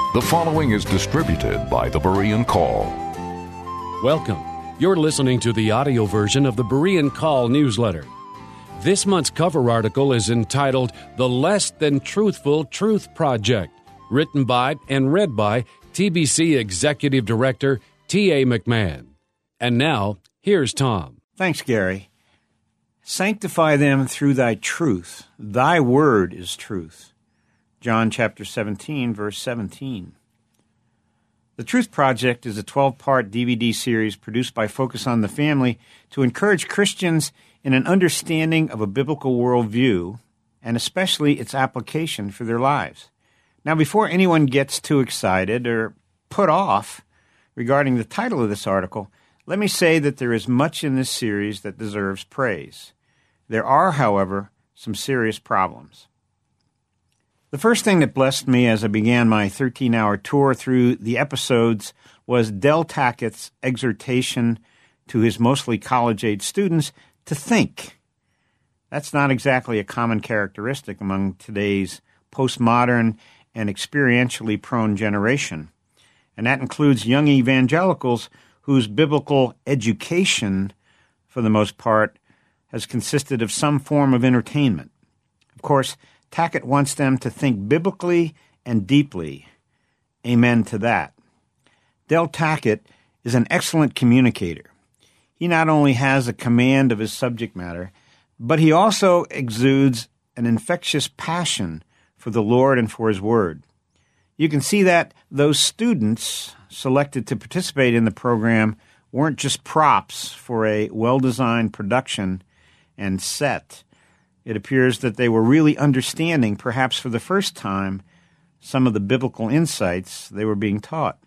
The following is distributed by the Berean Call. Welcome. You're listening to the audio version of the Berean Call newsletter. This month's cover article is entitled The Less Than Truthful Truth Project, written by and read by TBC Executive Director T.A. McMahon. And now, here's Tom. Thanks, Gary. Sanctify them through thy truth. Thy word is truth. John chapter 17, verse 17. The Truth Project is a 12-part DVD series produced by Focus on the Family to encourage Christians in an understanding of a biblical worldview and especially its application for their lives. Now, before anyone gets too excited or put off regarding the title of this article, let me say that there is much in this series that deserves praise. There are, however, some serious problems. The first thing that blessed me as I began my 13-hour tour through the episodes was Del Tackett's exhortation to his mostly college-age students to think. That's not exactly a common characteristic among today's postmodern and experientially prone generation, and that includes young evangelicals whose biblical education, for the most part, has consisted of some form of entertainment. Of course, Tackett wants them to think biblically and deeply. Amen to that. Del Tackett is an excellent communicator. He not only has a command of his subject matter, but he also exudes an infectious passion for the Lord and for His Word. You can see that those students selected to participate in the program weren't just props for a well-designed production and set. It appears that they were really understanding, perhaps for the first time, some of the biblical insights they were being taught.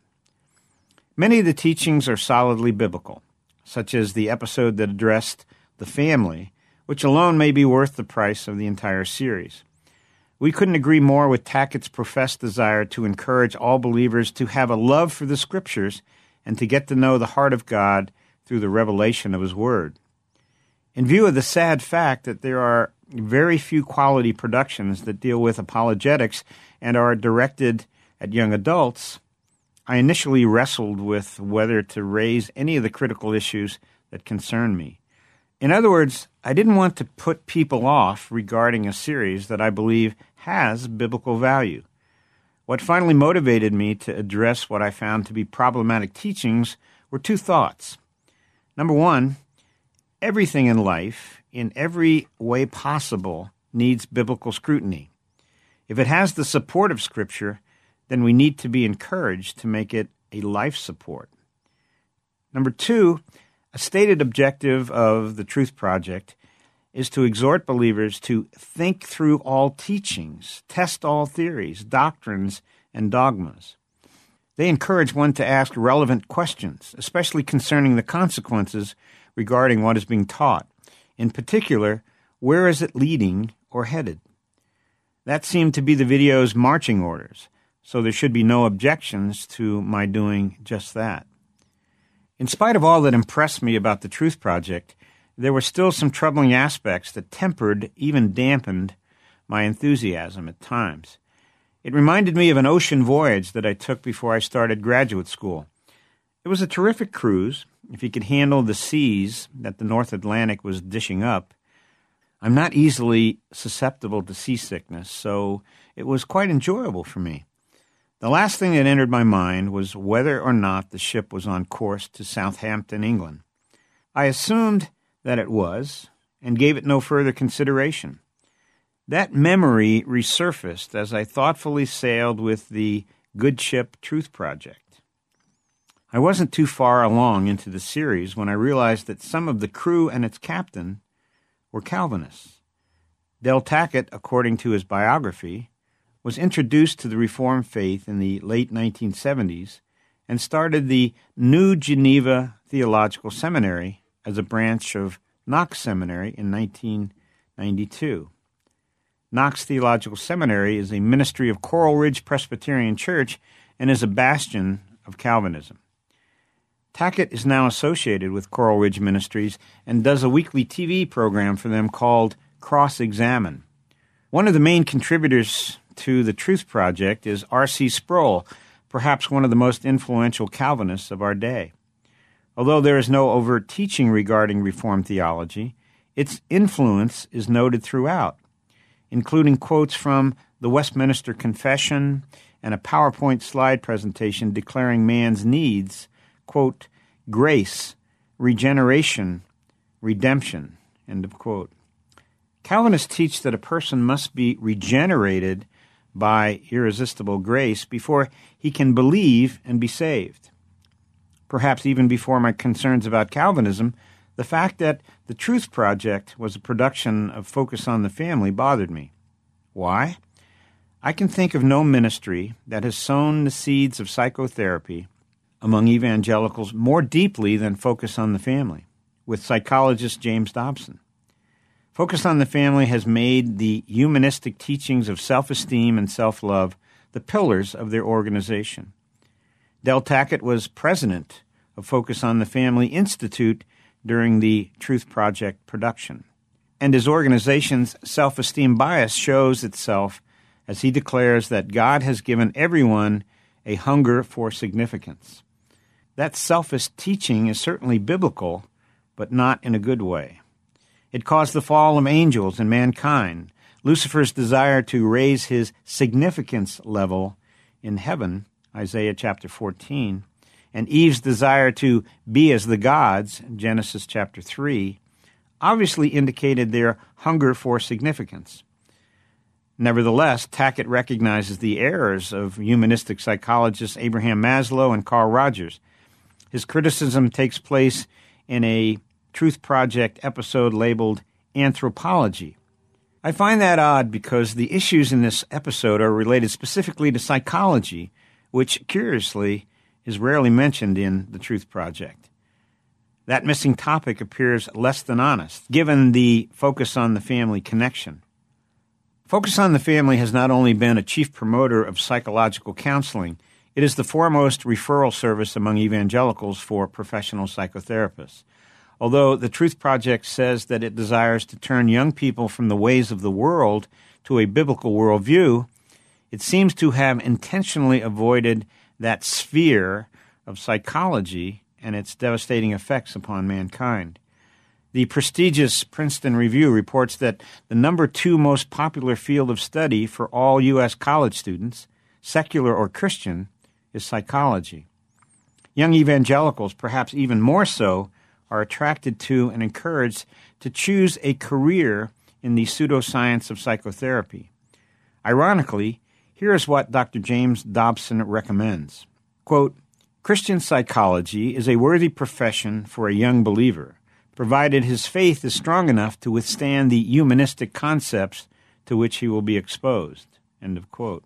Many of the teachings are solidly biblical, such as the episode that addressed the family, which alone may be worth the price of the entire series. We couldn't agree more with Tackett's professed desire to encourage all believers to have a love for the Scriptures and to get to know the heart of God through the revelation of His Word. In view of the sad fact that there are very few quality productions that deal with apologetics and are directed at young adults, I initially wrestled with whether to raise any of the critical issues that concern me. In other words, I didn't want to put people off regarding a series that I believe has biblical value. What finally motivated me to address what I found to be problematic teachings were two thoughts. Number one, everything in life, in every way possible, needs biblical scrutiny. If it has the support of Scripture, then we need to be encouraged to make it a life support. Number two, a stated objective of the Truth Project is to exhort believers to think through all teachings, test all theories, doctrines, and dogmas. They encourage one to ask relevant questions, especially concerning the consequences regarding what is being taught. In particular, where is it leading or headed? That seemed to be the video's marching orders, so there should be no objections to my doing just that. In spite of all that impressed me about the Truth Project, there were still some troubling aspects that tempered, even dampened, my enthusiasm at times. It reminded me of an ocean voyage that I took before I started graduate school. It was a terrific cruise, if you could handle the seas that the North Atlantic was dishing up. I'm not easily susceptible to seasickness, so it was quite enjoyable for me. The last thing that entered my mind was whether or not the ship was on course to Southampton, England. I assumed that it was, and gave it no further consideration. That memory resurfaced as I thoughtfully sailed with the Good Ship Truth Project. I wasn't too far along into the series when I realized that some of the crew and its captain were Calvinists. Del Tackett, according to his biography, was introduced to the Reformed faith in the late 1970s and started the New Geneva Theological Seminary as a branch of Knox Seminary in 1992. Knox Theological Seminary is a ministry of Coral Ridge Presbyterian Church and is a bastion of Calvinism. Tackett is now associated with Coral Ridge Ministries and does a weekly TV program for them called Cross-Examine. One of the main contributors to the Truth Project is R.C. Sproul, perhaps one of the most influential Calvinists of our day. Although there is no overt teaching regarding Reformed theology, its influence is noted throughout, including quotes from the Westminster Confession and a PowerPoint slide presentation declaring man's needs, quote, grace, regeneration, redemption, end of quote. Calvinists teach that a person must be regenerated by irresistible grace before he can believe and be saved. Perhaps even before my concerns about Calvinism, the fact that the Truth Project was a production of Focus on the Family bothered me. Why? I can think of no ministry that has sown the seeds of psychotherapy among evangelicals more deeply than Focus on the Family, with psychologist James Dobson. Focus on the Family has made the humanistic teachings of self-esteem and self-love the pillars of their organization. Del Tackett was president of Focus on the Family Institute during the Truth Project production, and his organization's self-esteem bias shows itself as he declares that God has given everyone a hunger for significance. That selfish teaching is certainly biblical, but not in a good way. It caused the fall of angels and mankind, Lucifer's desire to raise his significance level in heaven, Isaiah chapter 14, and Eve's desire to be as the gods, Genesis chapter 3, obviously indicated their hunger for significance. Nevertheless, Tackett recognizes the errors of humanistic psychologists Abraham Maslow and Carl Rogers. His criticism takes place in a Truth Project episode labeled Anthropology. I find that odd because the issues in this episode are related specifically to psychology, which, curiously, is rarely mentioned in the Truth Project. That missing topic appears less than honest, given the Focus on the Family connection. Focus on the Family has not only been a chief promoter of psychological counseling, it is the foremost referral service among evangelicals for professional psychotherapists. Although the Truth Project says that it desires to turn young people from the ways of the world to a biblical worldview, it seems to have intentionally avoided that sphere of psychology and its devastating effects upon mankind. The prestigious Princeton Review reports that the number 2 most popular field of study for all U.S. college students, secular or Christian, is psychology. Young evangelicals, perhaps even more so, are attracted to and encouraged to choose a career in the pseudoscience of psychotherapy. Ironically, here is what Dr. James Dobson recommends. Quote, Christian psychology is a worthy profession for a young believer, provided his faith is strong enough to withstand the humanistic concepts to which he will be exposed. End of quote.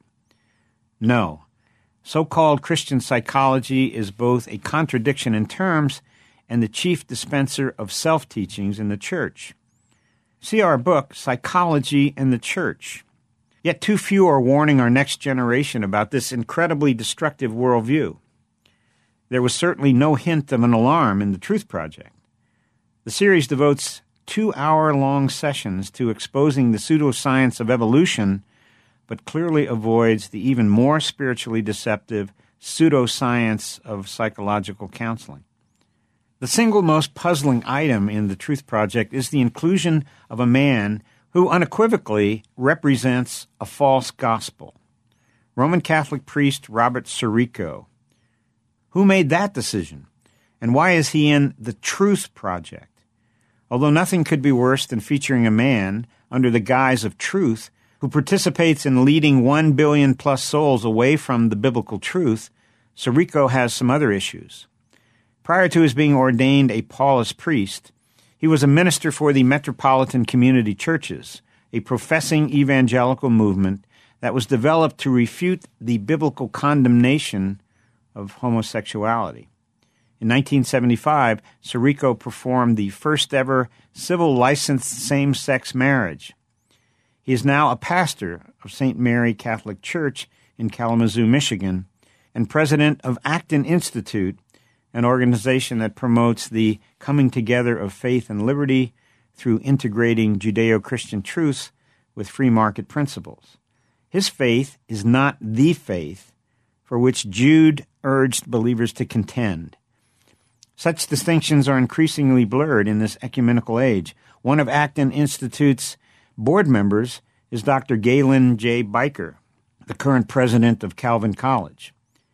No, so-called Christian psychology is both a contradiction in terms and the chief dispenser of self-teachings in the church. See our book, Psychology and the Church. Yet too few are warning our next generation about this incredibly destructive worldview. There was certainly no hint of an alarm in the Truth Project. The series devotes 2-hour-long sessions to exposing the pseudoscience of evolution, but clearly avoids the even more spiritually deceptive pseudoscience of psychological counseling. The single most puzzling item in the Truth Project is the inclusion of a man who unequivocally represents a false gospel, Roman Catholic priest Robert Sirico. Who made that decision, and why is he in the Truth Project? Although nothing could be worse than featuring a man under the guise of truth who participates in leading 1 billion plus souls away from the biblical truth, Sirico has some other issues. Prior to his being ordained a Paulist priest, he was a minister for the Metropolitan Community Churches, a professing evangelical movement that was developed to refute the biblical condemnation of homosexuality. In 1975, Sirico performed the first-ever civil licensed same-sex marriage. He is now a pastor of St. Mary Catholic Church in Kalamazoo, Michigan, and president of Acton Institute, an organization that promotes the coming together of faith and liberty through integrating Judeo-Christian truths with free market principles. His faith is not the faith, for which Jude urged believers to contend. Such distinctions are increasingly blurred in this ecumenical age. One of Acton Institute's board members is Dr. Galen J. Biker, the current president of Calvin College.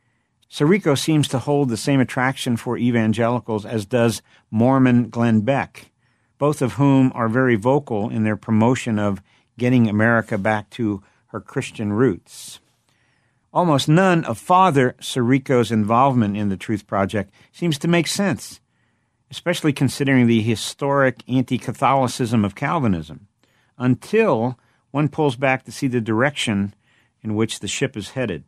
Sirico seems to hold the same attraction for evangelicals as does Mormon Glenn Beck, both of whom are very vocal in their promotion of getting America back to her Christian roots. Almost none of Father Sirico's involvement in the Truth Project seems to make sense, especially considering the historic anti-Catholicism of Calvinism, until one pulls back to see the direction in which the ship is headed.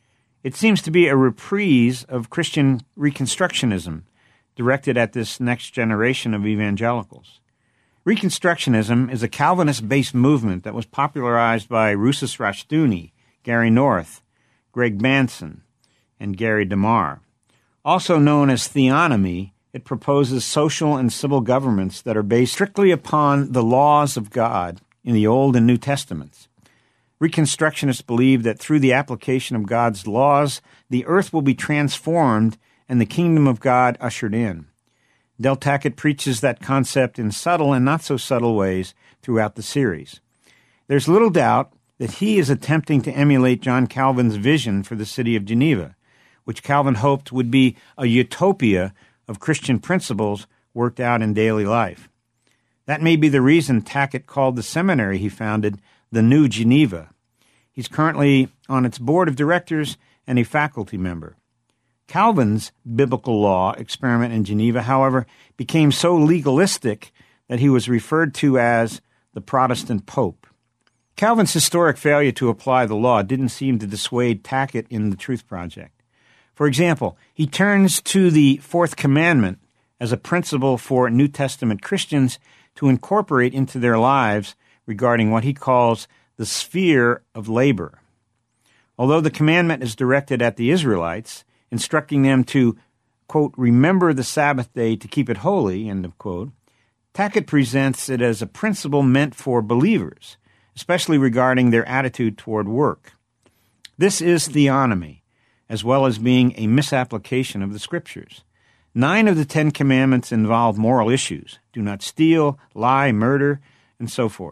It seems to be a reprise of Christian Reconstructionism directed at this next generation of evangelicals. Reconstructionism is a Calvinist-based movement that was popularized by Rousas Rushdoony, Gary North, Greg Manson, and Gary DeMar. Also known as theonomy, it proposes social and civil governments that are based strictly upon the laws of God in the Old and New Testaments. Reconstructionists believe that through the application of God's laws, the earth will be transformed and the kingdom of God ushered in. Del Tackett preaches that concept in subtle and not so subtle ways throughout the series. There's little doubt that he is attempting to emulate John Calvin's vision for the city of Geneva, which Calvin hoped would be a utopia of Christian principles worked out in daily life. That may be the reason Tackett called the seminary he founded the New Geneva. He's currently on its board of directors and a faculty member. Calvin's biblical law experiment in Geneva, however, became so legalistic that he was referred to as the Protestant Pope. Calvin's historic failure to apply the law didn't seem to dissuade Tackett in the Truth Project. For example, he turns to the Fourth Commandment as a principle for New Testament Christians to incorporate into their lives regarding what he calls the sphere of labor. Although the commandment is directed at the Israelites, instructing them to, quote, remember the Sabbath day to keep it holy, end of quote, Tackett presents it as a principle meant for believers, especially regarding their attitude toward work. This is theonomy, as well as being a misapplication of the Scriptures. 9 of the 10 commandments involve moral issues, do not steal, lie, murder, and so forth,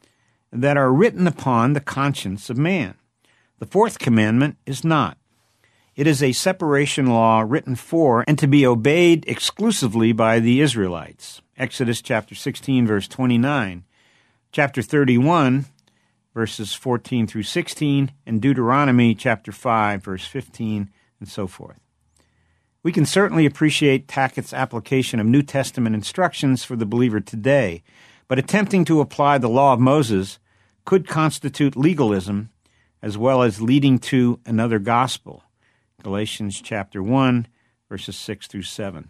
that are written upon the conscience of man. The fourth commandment is not. It is a separation law written for and to be obeyed exclusively by the Israelites. Exodus chapter 16, verse 29, chapter 31, verses 14 through 16, and Deuteronomy chapter 5, verse 15, and so forth. We can certainly appreciate Tackett's application of New Testament instructions for the believer today, but attempting to apply the law of Moses could constitute legalism as well as leading to another gospel. Galatians chapter 1, verses 6 through 7.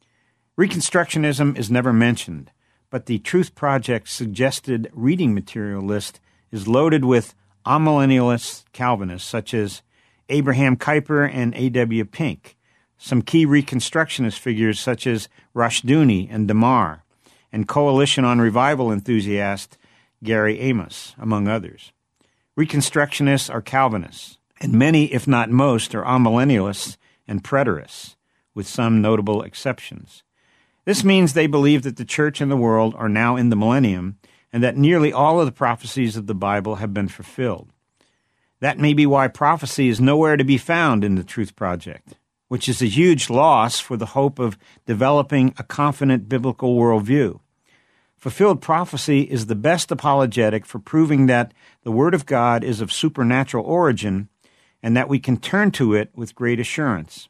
Reconstructionism is never mentioned, but the Truth Project's suggested reading material list is loaded with amillennialist Calvinists such as Abraham Kuyper and A.W. Pink, some key Reconstructionist figures such as Rushdoony and DeMar, and Coalition on Revival enthusiast Gary Amos, among others. Reconstructionists are Calvinists, and many, if not most, are amillennialists and preterists, with some notable exceptions. This means they believe that the church and the world are now in the millennium, and that nearly all of the prophecies of the Bible have been fulfilled. That may be why prophecy is nowhere to be found in the Truth Project, which is a huge loss for the hope of developing a confident biblical worldview. Fulfilled prophecy is the best apologetic for proving that the Word of God is of supernatural origin and that we can turn to it with great assurance.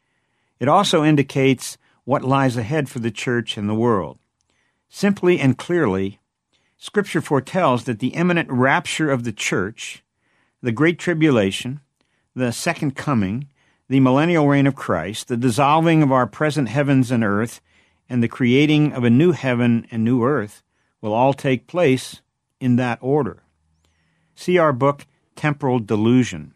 It also indicates what lies ahead for the church and the world. Simply and clearly, Scripture foretells that the imminent rapture of the church, the Great Tribulation, the Second Coming, the millennial reign of Christ, the dissolving of our present heavens and earth, and the creating of a new heaven and new earth will all take place in that order. See our book, Temporal Delusion.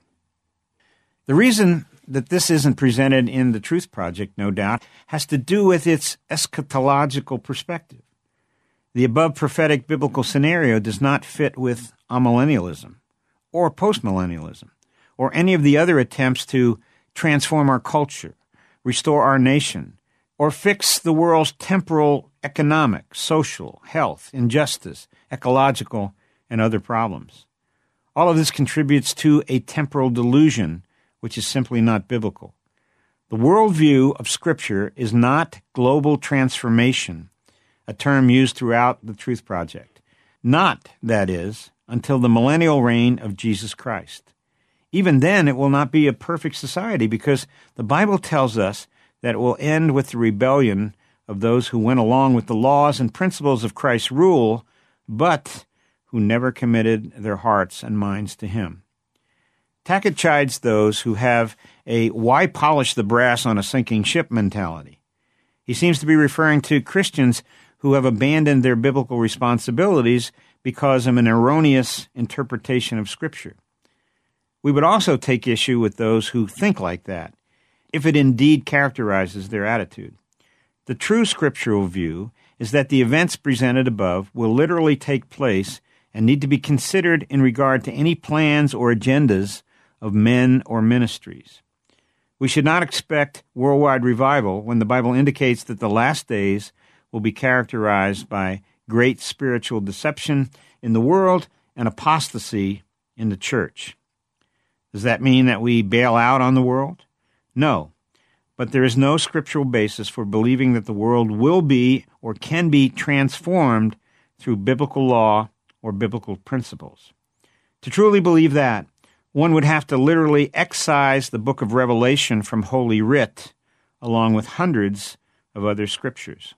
The reason that this isn't presented in the Truth Project, no doubt, has to do with its eschatological perspective. The above prophetic biblical scenario does not fit with amillennialism or postmillennialism or any of the other attempts to transform our culture, restore our nation, or fix the world's temporal, economic, social, health, injustice, ecological, and other problems. All of this contributes to a temporal delusion, which is simply not biblical. The worldview of Scripture is not global transformation, a term used throughout the Truth Project. Not, that is, until the millennial reign of Jesus Christ. Even then, it will not be a perfect society because the Bible tells us that it will end with the rebellion of those who went along with the laws and principles of Christ's rule, but who never committed their hearts and minds to Him. Tackett chides those who have a why polish the brass on a sinking ship mentality. He seems to be referring to Christians who have abandoned their biblical responsibilities because of an erroneous interpretation of Scripture. We would also take issue with those who think like that, if it indeed characterizes their attitude. The true scriptural view is that the events presented above will literally take place and need to be considered in regard to any plans or agendas of men or ministries. We should not expect worldwide revival when the Bible indicates that the last days will be characterized by great spiritual deception in the world and apostasy in the church. Does that mean that we bail out on the world? No, but there is no scriptural basis for believing that the world will be or can be transformed through biblical law or biblical principles. To truly believe that, one would have to literally excise the book of Revelation from Holy Writ, along with hundreds of other scriptures.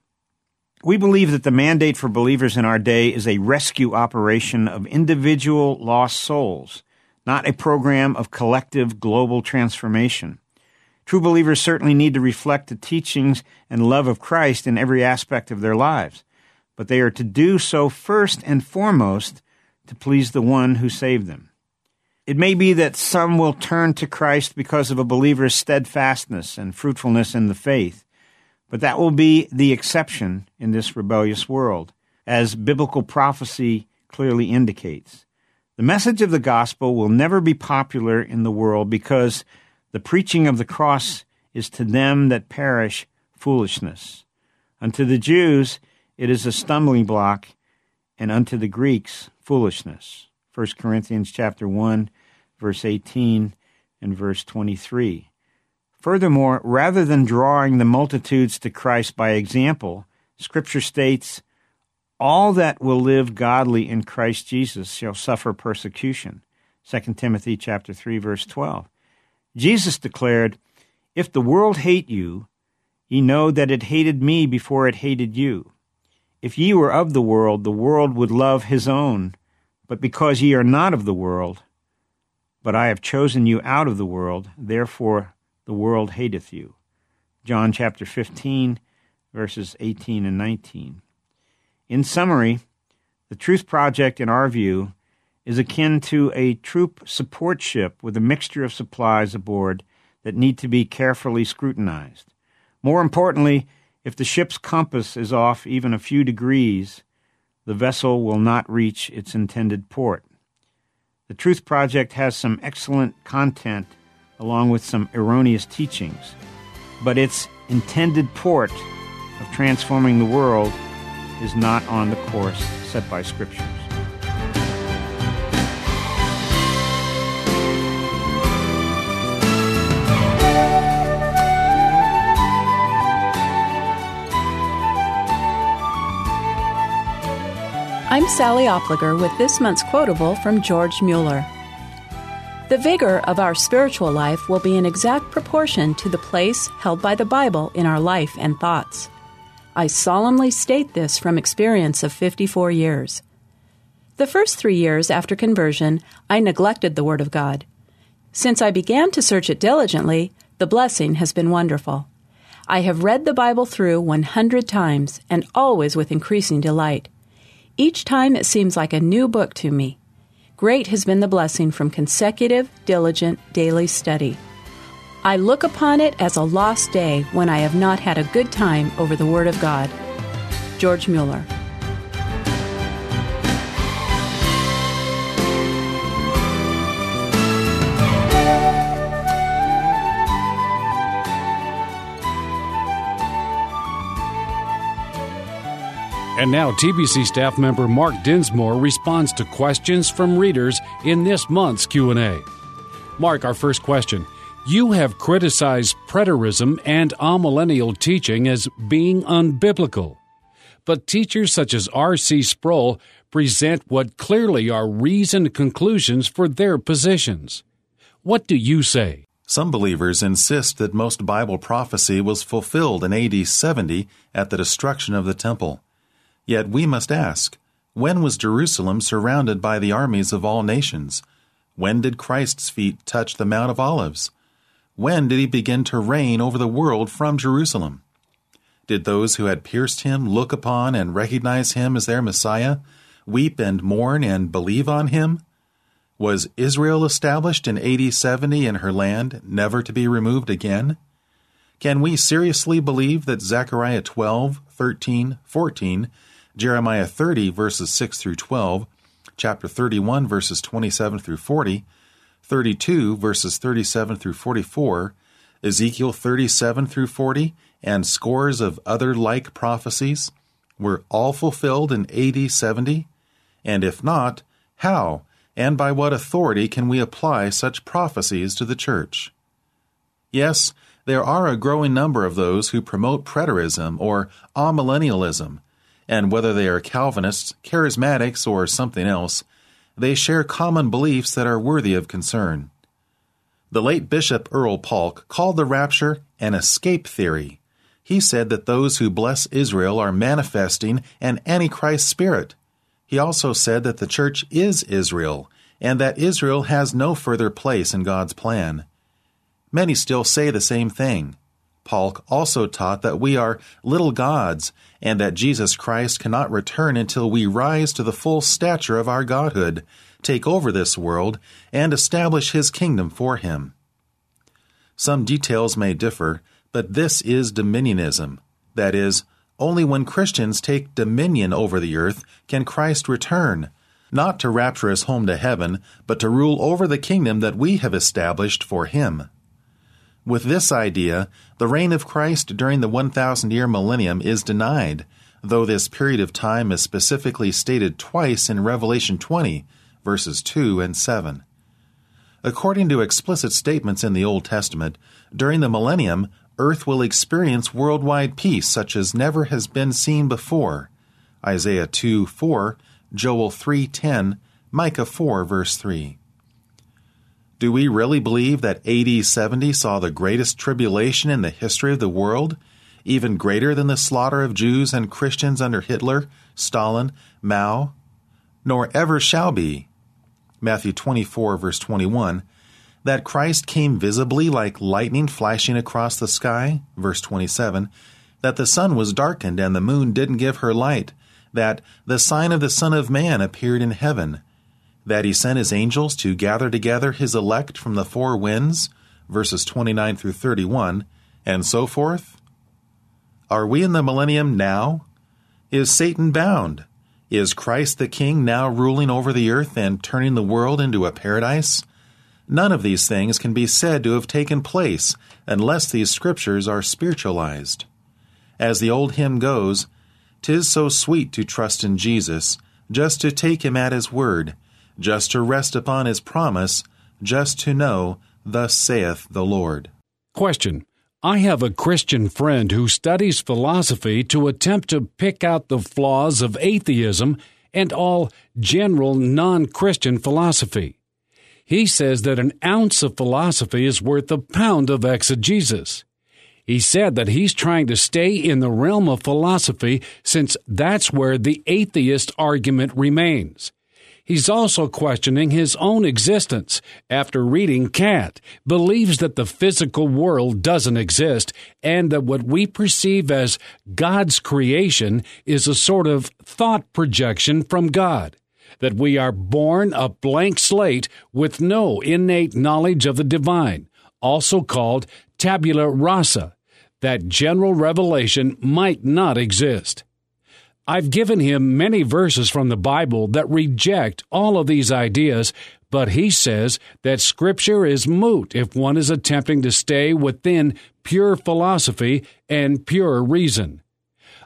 We believe that the mandate for believers in our day is a rescue operation of individual lost souls, not a program of collective global transformation. True believers certainly need to reflect the teachings and love of Christ in every aspect of their lives, but they are to do so first and foremost to please the one who saved them. It may be that some will turn to Christ because of a believer's steadfastness and fruitfulness in the faith, but that will be the exception in this rebellious world, as biblical prophecy clearly indicates. The message of the gospel will never be popular in the world because the preaching of the cross is to them that perish foolishness. Unto the Jews it is a stumbling block, and unto the Greeks foolishness. 1 Corinthians chapter 1, verse 18 and verse 23. Furthermore, rather than drawing the multitudes to Christ by example, Scripture states, all that will live godly in Christ Jesus shall suffer persecution. 2 Timothy chapter 3, verse 12. Jesus declared, if the world hate you, ye know that it hated me before it hated you. If ye were of the world would love his own. But because ye are not of the world, but I have chosen you out of the world, therefore the world hateth you. John chapter 15, verses 18 and 19. In summary, the Truth Project, in our view, is akin to a troop support ship with a mixture of supplies aboard that need to be carefully scrutinized. More importantly, if the ship's compass is off even a few degrees, the vessel will not reach its intended port. The Truth Project has some excellent content along with some erroneous teachings, but its intended port of transforming the world is not on the course set by Scriptures. I'm Sally Opliger with this month's quotable from George Mueller. The vigor of our spiritual life will be in exact proportion to the place held by the Bible in our life and thoughts. I solemnly state this from experience of 54 years. The first 3 years after conversion, I neglected the Word of God. Since I began to search it diligently, the blessing has been wonderful. I have read the Bible through 100 times, and always with increasing delight. Each time it seems like a new book to me. Great has been the blessing from consecutive, diligent, daily study. I look upon it as a lost day when I have not had a good time over the Word of God. George Mueller. And now TBC staff member Mark Dinsmore responds to questions from readers in this month's Q&A. Mark, our first question. You have criticized preterism and amillennial teaching as being unbiblical. But teachers such as R.C. Sproul present what clearly are reasoned conclusions for their positions. What do you say? Some believers insist that most Bible prophecy was fulfilled in AD 70 at the destruction of the temple. Yet we must ask, when was Jerusalem surrounded by the armies of all nations? When did Christ's feet touch the Mount of Olives? When did he begin to reign over the world from Jerusalem? Did those who had pierced him look upon and recognize him as their Messiah, weep and mourn and believe on him? Was Israel established in AD 70 in her land, never to be removed again? Can we seriously believe that Zechariah 12, 13, 14, Jeremiah 30, verses 6 through 12, chapter 31, verses 27 through 40, 32, verses 37 through 44, Ezekiel 37 through 40, and scores of other like prophecies were all fulfilled in AD 70? And if not, how and by what authority can we apply such prophecies to the church? Yes, there are a growing number of those who promote preterism or amillennialism, and whether they are Calvinists, charismatics, or something else, they share common beliefs that are worthy of concern. The late Bishop Earl Polk called the rapture an escape theory. He said that those who bless Israel are manifesting an Antichrist spirit. He also said that the church is Israel, and that Israel has no further place in God's plan. Many still say the same thing. Polk also taught that we are little gods, and that Jesus Christ cannot return until we rise to the full stature of our godhood, take over this world, and establish his kingdom for him. Some details may differ, but this is dominionism. That is, only when Christians take dominion over the earth can Christ return, not to rapture us home to heaven, but to rule over the kingdom that we have established for him. With this idea, the reign of Christ during the 1,000-year millennium is denied, though this period of time is specifically stated twice in Revelation 20, verses 2 and 7. According to explicit statements in the Old Testament, during the millennium, earth will experience worldwide peace such as never has been seen before. Isaiah 2:4, Joel 3:10, Micah 4, verse 3. Do we really believe that AD 70 saw the greatest tribulation in the history of the world, even greater than the slaughter of Jews and Christians under Hitler, Stalin, Mao? Nor ever shall be. Matthew 24, verse 21, that Christ came visibly like lightning flashing across the sky, verse 27, that the sun was darkened and the moon didn't give her light, that the sign of the Son of Man appeared in heaven, that he sent his angels to gather together his elect from the four winds, verses 29 through 31, and so forth? Are we in the millennium now? Is Satan bound? Is Christ the King now ruling over the earth and turning the world into a paradise? None of these things can be said to have taken place unless these scriptures are spiritualized. As the old hymn goes, "'Tis so sweet to trust in Jesus, just to take him at his word, just to rest upon his promise, just to know, thus saith the Lord." Question. I have a Christian friend who studies philosophy to attempt to pick out the flaws of atheism and all general non-Christian philosophy. He says that an ounce of philosophy is worth a pound of exegesis. He said that he's trying to stay in the realm of philosophy since that's where the atheist argument remains. He's also questioning his own existence after reading Kant, believes that the physical world doesn't exist, and that what we perceive as God's creation is a sort of thought projection from God, that we are born a blank slate with no innate knowledge of the divine, also called tabula rasa, that general revelation might not exist. I've given him many verses from the Bible that reject all of these ideas, but he says that Scripture is moot if one is attempting to stay within pure philosophy and pure reason.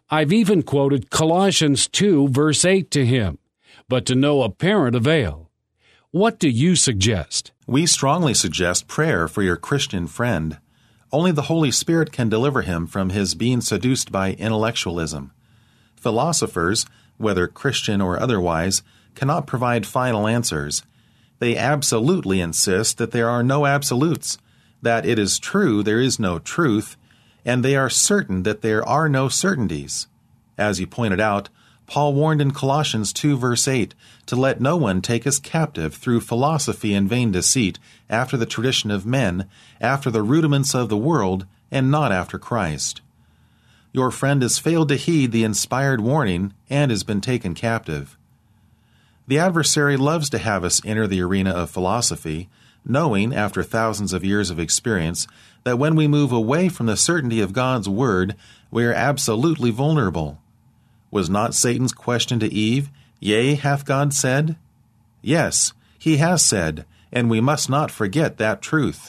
I've even quoted Colossians 2, verse 8 to him, but to no apparent avail. What do you suggest? We strongly suggest prayer for your Christian friend. Only the Holy Spirit can deliver him from his being seduced by intellectualism. Philosophers, whether Christian or otherwise, cannot provide final answers. They absolutely insist that there are no absolutes, that it is true there is no truth, and they are certain that there are no certainties. As you pointed out, Paul warned in Colossians 2 verse 8 to let no one take us captive through philosophy and vain deceit, after the tradition of men, after the rudiments of the world, and not after Christ. Your friend has failed to heed the inspired warning and has been taken captive. The adversary loves to have us enter the arena of philosophy, knowing, after thousands of years of experience, that when we move away from the certainty of God's Word, we are absolutely vulnerable. Was not Satan's question to Eve, "Yea, hath God said?" Yes, he has said, and we must not forget that truth.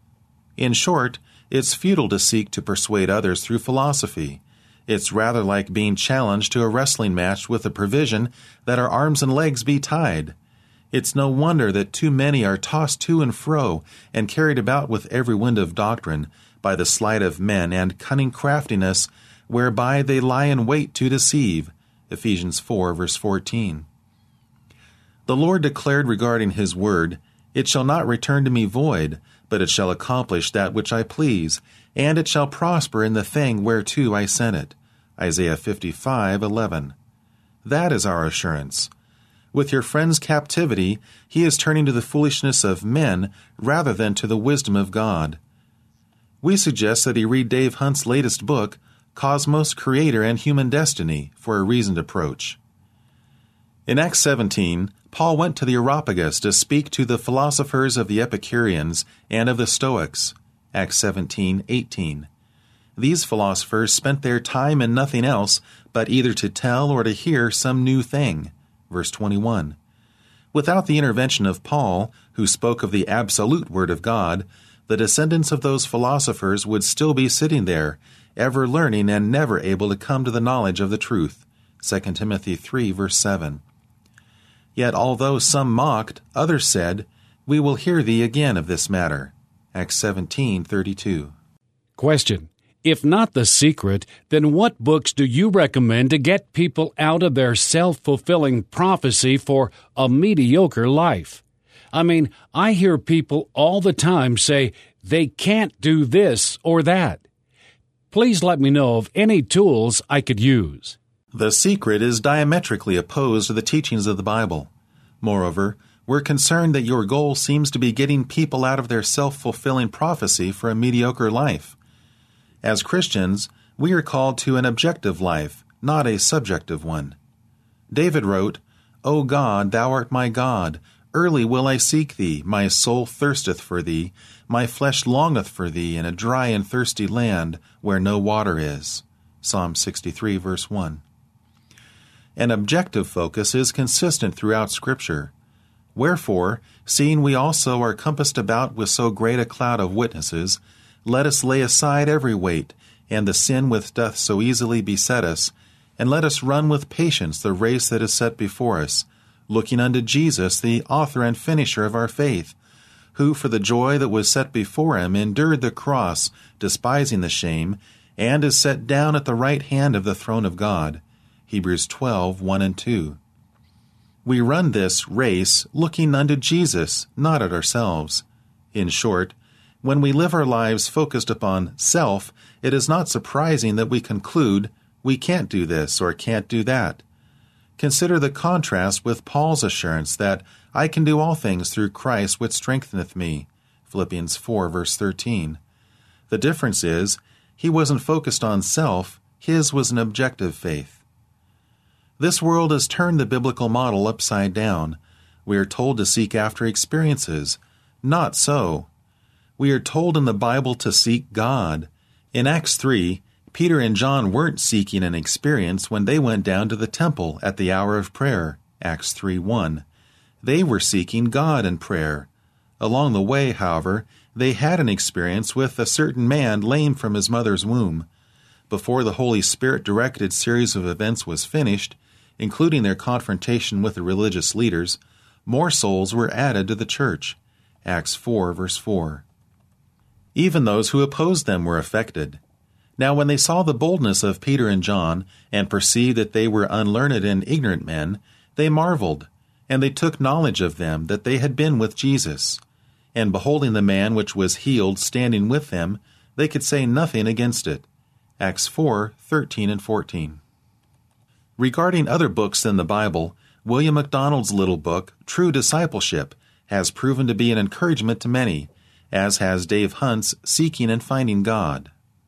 In short, it's futile to seek to persuade others through philosophy. It's rather like being challenged to a wrestling match with the provision that our arms and legs be tied. It's no wonder that too many are tossed to and fro and carried about with every wind of doctrine by the sleight of men and cunning craftiness, whereby they lie in wait to deceive. Ephesians 4, verse 14. The Lord declared regarding His word, "It shall not return to me void, but it shall accomplish that which I please, and it shall prosper in the thing whereto I sent it." Isaiah 55:11. That is our assurance. With your friend's captivity, he is turning to the foolishness of men rather than to the wisdom of God. We suggest that he read Dave Hunt's latest book, Cosmos, Creator, and Human Destiny, for a reasoned approach. In Acts 17, Paul went to the Areopagus to speak to the philosophers of the Epicureans and of the Stoics. Acts 17:18. These philosophers spent their time in nothing else but either to tell or to hear some new thing. Verse 21. Without the intervention of Paul, who spoke of the absolute Word of God, the descendants of those philosophers would still be sitting there, ever learning and never able to come to the knowledge of the truth. 2 Timothy 3, verse 7. Yet although some mocked, others said, "We will hear thee again of this matter." Acts 17:32. Question: If not The Secret, then what books do you recommend to get people out of their self-fulfilling prophecy for a mediocre life? I mean, I hear people all the time say they can't do this or that. Please let me know of any tools I could use. The Secret is diametrically opposed to the teachings of the Bible. Moreover, we're concerned that your goal seems to be getting people out of their self-fulfilling prophecy for a mediocre life. As Christians, we are called to an objective life, not a subjective one. David wrote, "O God, thou art my God. Early will I seek thee. My soul thirsteth for thee. My flesh longeth for thee in a dry and thirsty land where no water is." Psalm 63, verse 1. An objective focus is consistent throughout Scripture. Wherefore, seeing we also are compassed about with so great a cloud of witnesses, let us lay aside every weight, and the sin which doth so easily beset us, and let us run with patience the race that is set before us, looking unto Jesus, the author and finisher of our faith, who for the joy that was set before him endured the cross, despising the shame, and is set down at the right hand of the throne of God. Hebrews 12, 1 and 2. We run this race looking unto Jesus, not at ourselves. In short, when we live our lives focused upon self, it is not surprising that we conclude, we can't do this or can't do that. Consider the contrast with Paul's assurance that I can do all things through Christ which strengtheneth me. Philippians 4, verse 13. The difference is, he wasn't focused on self, his was an objective faith. This world has turned the biblical model upside down. We are told to seek after experiences. Not so. We are told in the Bible to seek God. In Acts 3, Peter and John weren't seeking an experience when they went down to the temple at the hour of prayer. Acts 3:1. They were seeking God in prayer. Along the way, however, they had an experience with a certain man lame from his mother's womb. before the Holy Spirit-directed series of events was finished, including their confrontation with the religious leaders, more souls were added to the church. Acts 4, verse 4. Even those who opposed them were affected. Now when they saw the boldness of Peter and John, and perceived that they were unlearned and ignorant men, they marveled, and they took knowledge of them that they had been with Jesus. And beholding the man which was healed standing with them, they could say nothing against it. Acts 4, 13 and 14. Regarding other books in the Bible, William MacDonald's little book, True Discipleship, has proven to be an encouragement to many, as has Dave Hunt's Seeking and Finding God.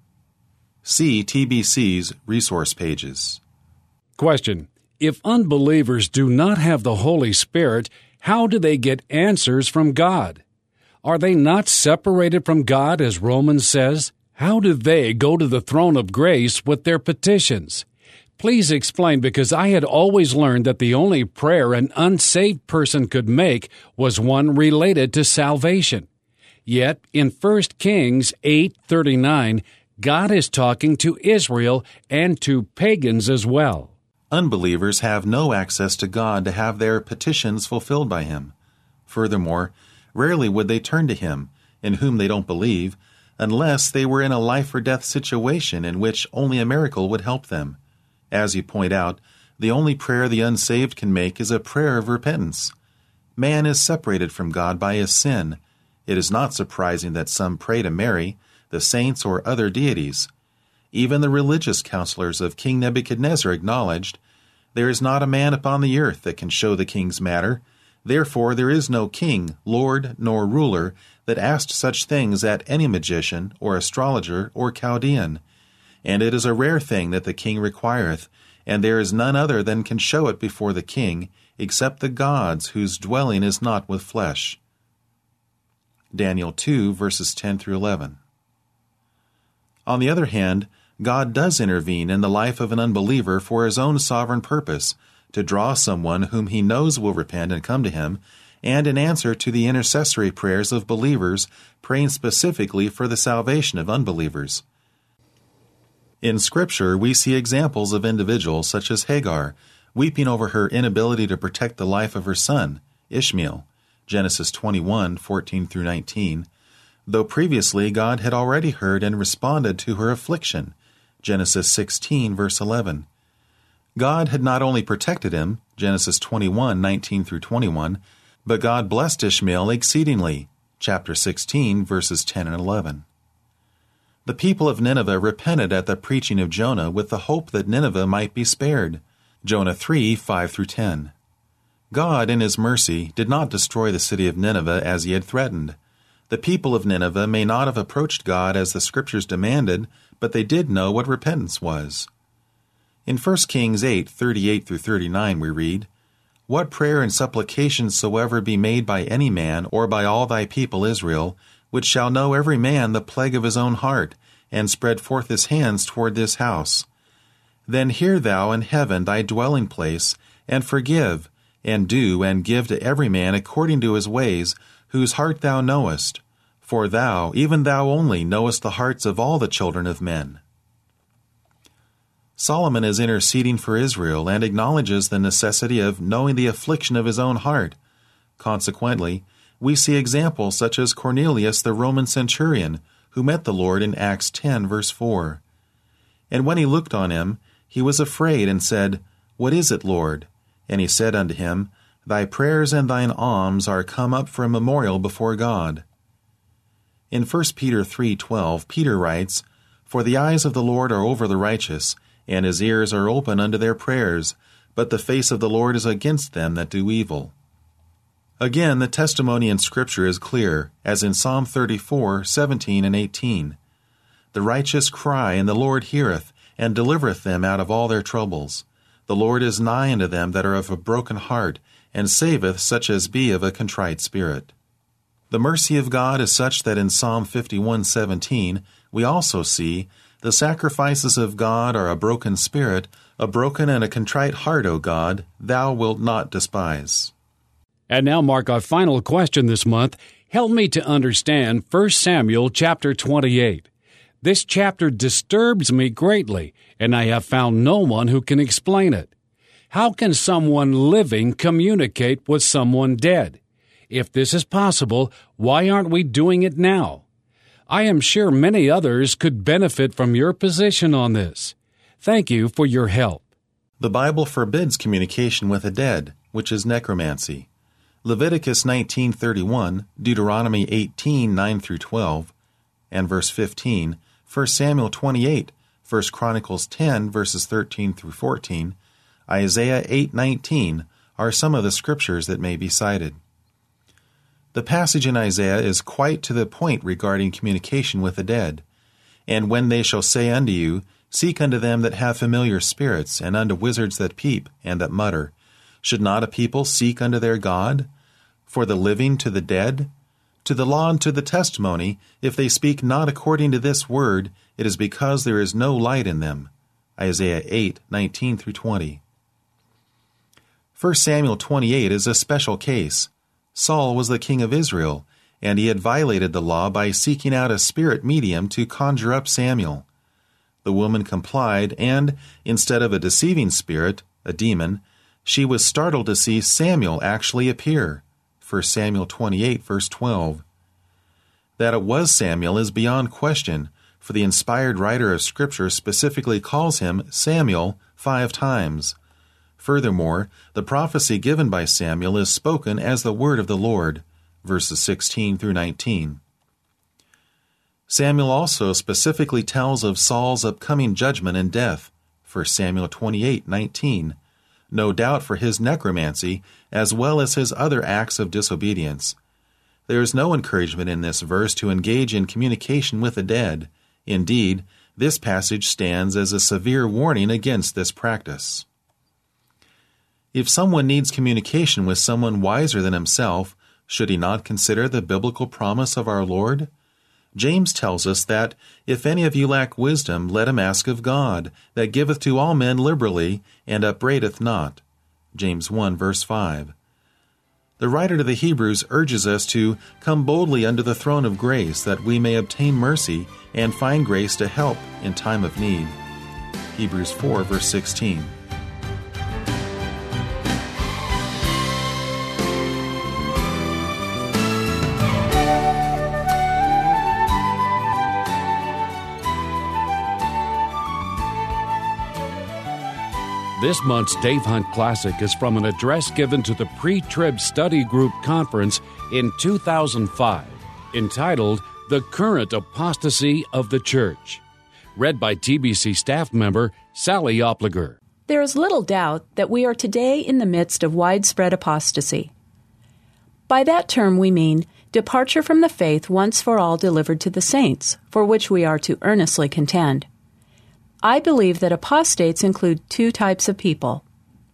See TBC's resource pages. Question: if unbelievers do not have the Holy Spirit, how do they get answers from God? Are they not separated from God, as Romans says? How do they go to the throne of grace with their petitions? Please explain, because I had always learned that the only prayer an unsaved person could make was one related to salvation. Yet, in 1 Kings 8:39, God is talking to Israel and to pagans as well. Unbelievers have no access to God to have their petitions fulfilled by Him. Furthermore, rarely would they turn to Him, in whom they don't believe, unless they were in a life-or-death situation in which only a miracle would help them. As you point out, the only prayer the unsaved can make is a prayer of repentance. Man is separated from God by his sin. It is not surprising that some pray to Mary, the saints, or other deities. Even the religious counselors of King Nebuchadnezzar acknowledged, "There is not a man upon the earth that can show the king's matter. Therefore there is no king, lord, nor ruler that asked such things at any magician, or astrologer, or Chaldean. And it is a rare thing that the king requireth, and there is none other than can show it before the king, except the gods whose dwelling is not with flesh." Daniel 2, verses 10 through 11. On the other hand, God does intervene in the life of an unbeliever for His own sovereign purpose, to draw someone whom He knows will repent and come to Him, and in answer to the intercessory prayers of believers praying specifically for the salvation of unbelievers. In Scripture, we see examples of individuals such as Hagar, weeping over her inability to protect the life of her son, Ishmael, Genesis 21, 14 through 19, though previously God had already heard and responded to her affliction, Genesis 16, verse 11. God had not only protected him, Genesis 21, 19 through 21, but God blessed Ishmael exceedingly, chapter 16, verses 10 and 11. The people of Nineveh repented at the preaching of Jonah with the hope that Nineveh might be spared, Jonah 3, 5 through 10. God, in His mercy, did not destroy the city of Nineveh as He had threatened. The people of Nineveh may not have approached God as the Scriptures demanded, but they did know what repentance was. In 1 Kings 8, 38 through 39 we read, "What prayer and supplication soever be made by any man, or by all thy people Israel, which shall know every man the plague of his own heart, and spread forth his hands toward this house. Then hear thou in heaven thy dwelling place, and forgive, and do and give to every man according to his ways, whose heart thou knowest. For thou, even thou only, knowest the hearts of all the children of men." Solomon is interceding for Israel and acknowledges the necessity of knowing the affliction of his own heart. Consequently, we see examples such as Cornelius the Roman centurion, who met the Lord in Acts 10, verse 4. "And when he looked on him, he was afraid, and said, What is it, Lord? And he said unto him, Thy prayers and thine alms are come up for a memorial before God." In 1 Peter 3:12, Peter writes, "For the eyes of the Lord are over the righteous, and His ears are open unto their prayers, but the face of the Lord is against them that do evil." Again, the testimony in Scripture is clear, as in Psalm 34, 17 and 18. "The righteous cry, and the Lord heareth, and delivereth them out of all their troubles. The Lord is nigh unto them that are of a broken heart, and saveth such as be of a contrite spirit." The mercy of God is such that in Psalm 51:17 we also see, "The sacrifices of God are a broken spirit, a broken and a contrite heart, O God, thou wilt not despise." And now, Mark, our final question this month. Help me to understand 1 Samuel chapter 28. This chapter disturbs me greatly, and I have found no one who can explain it. How can someone living communicate with someone dead? If this is possible, why aren't we doing it now? I am sure many others could benefit from your position on this. Thank you for your help. The Bible forbids communication with the dead, which is necromancy. Leviticus 19:31, Deuteronomy 18:9-12, and verse 15, 1 Samuel 28, 1 Chronicles 10, verses 13-14, Isaiah 8:19 are some of the scriptures that may be cited. The passage in Isaiah is quite to the point regarding communication with the dead. And when they shall say unto you, Seek unto them that have familiar spirits, and unto wizards that peep, and that mutter, should not a people seek unto their God? For the living to the dead? To the law and to the testimony, if they speak not according to this word, it is because there is no light in them. Isaiah 8:19-20. 1 Samuel 28 is a special case. Saul was the king of Israel, and he had violated the law by seeking out a spirit medium to conjure up Samuel. The woman complied, and, instead of a deceiving spirit, a demon, she was startled to see Samuel actually appear. 1 Samuel 28, verse 12. That it was Samuel is beyond question, for the inspired writer of Scripture specifically calls him Samuel 5 times. Furthermore, the prophecy given by Samuel is spoken as the word of the Lord, verses 16-19. Samuel also specifically tells of Saul's upcoming judgment and death, 1 Samuel 28:19, no doubt for his necromancy as well as his other acts of disobedience. There is no encouragement in this verse to engage in communication with the dead. Indeed, this passage stands as a severe warning against this practice. If someone needs communication with someone wiser than himself, should he not consider the biblical promise of our Lord? James tells us that, If any of you lack wisdom, let him ask of God, that giveth to all men liberally, and upbraideth not. James 1, verse 5. The writer to the Hebrews urges us to come boldly unto the throne of grace, that we may obtain mercy and find grace to help in time of need. Hebrews 4, verse 16. This month's Dave Hunt Classic is from an address given to the Pre-Trib Study Group Conference in 2005, entitled The Current Apostasy of the Church, read by TBC staff member Sally Opliger. There is little doubt that we are today in the midst of widespread apostasy. By that term we mean departure from the faith once for all delivered to the saints, for which we are to earnestly contend. I believe that apostates include two types of people.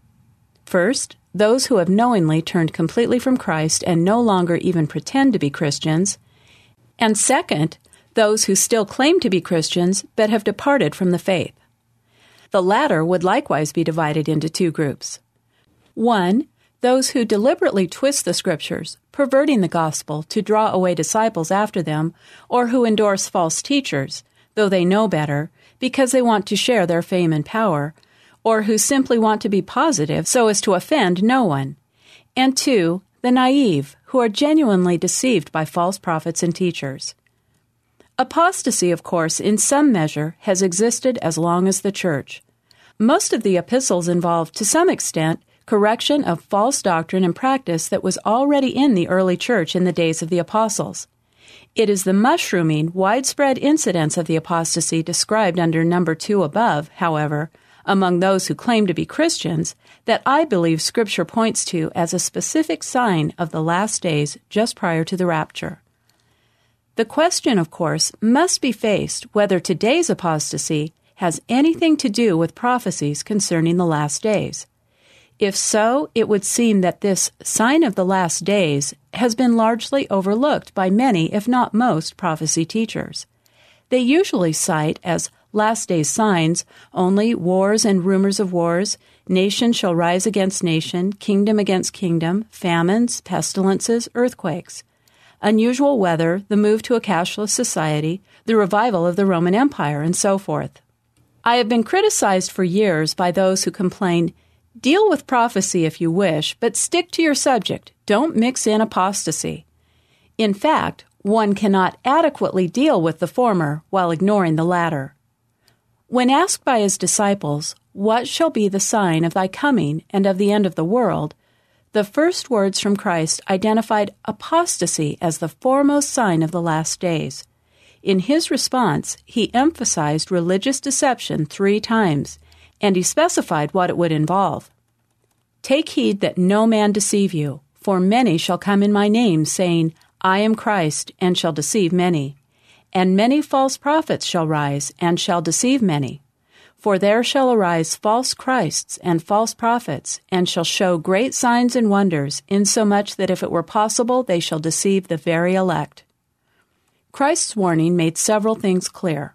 First, those who have knowingly turned completely from Christ and no longer even pretend to be Christians. And second, those who still claim to be Christians but have departed from the faith. The latter would likewise be divided into two groups. One, those who deliberately twist the Scriptures, perverting the gospel to draw away disciples after them, or who endorse false teachers, though they know better, because they want to share their fame and power, or who simply want to be positive so as to offend no one. And two, the naive, who are genuinely deceived by false prophets and teachers. Apostasy, of course, in some measure, has existed as long as the Church. Most of the epistles involve, to some extent, correction of false doctrine and practice that was already in the early Church in the days of the apostles. It is the mushrooming, widespread incidence of the apostasy described under number 2 above, however, among those who claim to be Christians, that I believe Scripture points to as a specific sign of the last days just prior to the rapture. The question, of course, must be faced whether today's apostasy has anything to do with prophecies concerning the last days. If so, it would seem that this sign of the last days has been largely overlooked by many, if not most, prophecy teachers. They usually cite as last days signs only wars and rumors of wars, nation shall rise against nation, kingdom against kingdom, famines, pestilences, earthquakes. unusual weather, the move to a cashless society, the revival of the Roman Empire, and so forth. I have been criticized for years by those who complain, "Deal with prophecy if you wish, but stick to your subject. Don't mix in apostasy." In fact, one cannot adequately deal with the former while ignoring the latter. When asked by his disciples, "What shall be the sign of thy coming and of the end of the world?" the first words from Christ identified apostasy as the foremost sign of the last days. In his response, he emphasized religious deception 3 times, and he specified what it would involve. "Take heed that no man deceive you, for many shall come in my name, saying, I am Christ, and shall deceive many. And many false prophets shall rise, and shall deceive many. For there shall arise false Christs and false prophets, and shall show great signs and wonders, insomuch that if it were possible they shall deceive the very elect." Christ's warning made several things clear.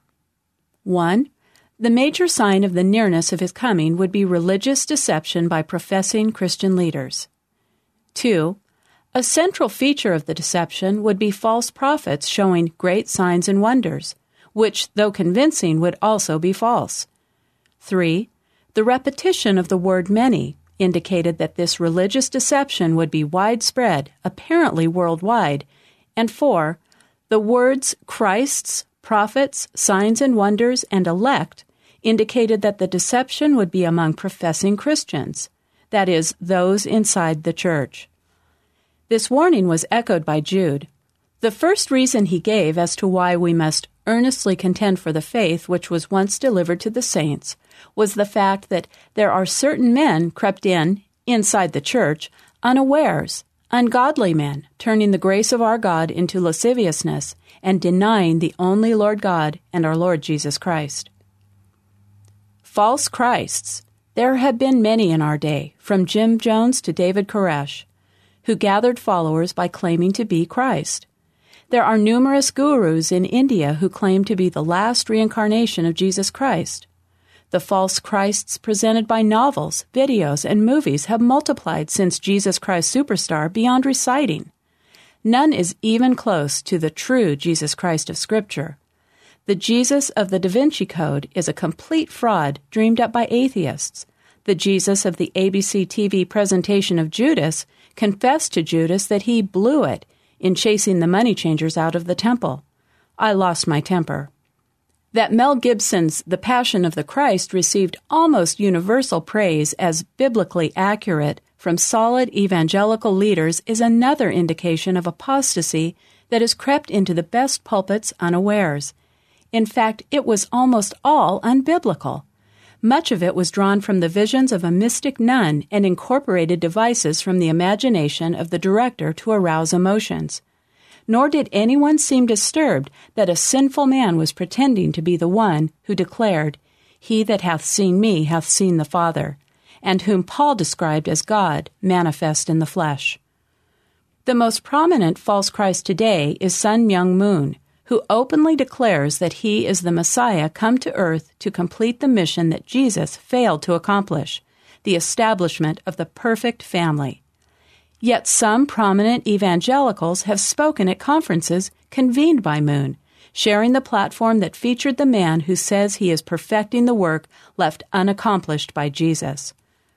1. The major sign of the nearness of his coming would be religious deception by professing Christian leaders. 2. A central feature of the deception would be false prophets showing great signs and wonders, which, though convincing, would also be false. 3. The repetition of the word many indicated that this religious deception would be widespread, apparently worldwide. And 4. The words Christs, prophets, signs and wonders, and elect indicated that the deception would be among professing Christians, that is, those inside the church. This warning was echoed by Jude. The first reason he gave as to why we must earnestly contend for the faith which was once delivered to the saints was the fact that there are certain men crept inside the church, unawares, ungodly men, turning the grace of our God into lasciviousness and denying the only Lord God and our Lord Jesus Christ. False Christs. There have been many in our day, from Jim Jones to David Koresh, who gathered followers by claiming to be Christ. There are numerous gurus in India who claim to be the last reincarnation of Jesus Christ. The false Christs presented by novels, videos, and movies have multiplied since Jesus Christ Superstar beyond reciting. None is even close to the true Jesus Christ of Scripture. The Jesus of the Da Vinci Code is a complete fraud dreamed up by atheists. The Jesus of the ABC TV presentation of Judas confessed to Judas that he blew it in chasing the money changers out of the temple. I lost my temper. That Mel Gibson's The Passion of the Christ received almost universal praise as biblically accurate from solid evangelical leaders is another indication of apostasy that has crept into the best pulpits unawares. In fact, it was almost all unbiblical. Much of it was drawn from the visions of a mystic nun and incorporated devices from the imagination of the director to arouse emotions. Nor did anyone seem disturbed that a sinful man was pretending to be the one who declared, "He that hath seen me hath seen the Father," and whom Paul described as God manifest in the flesh. The most prominent false Christ today is Sun Myung Moon, who openly declares that he is the Messiah come to earth to complete the mission that Jesus failed to accomplish, the establishment of the perfect family. Yet some prominent evangelicals have spoken at conferences convened by Moon, sharing the platform that featured the man who says he is perfecting the work left unaccomplished by Jesus.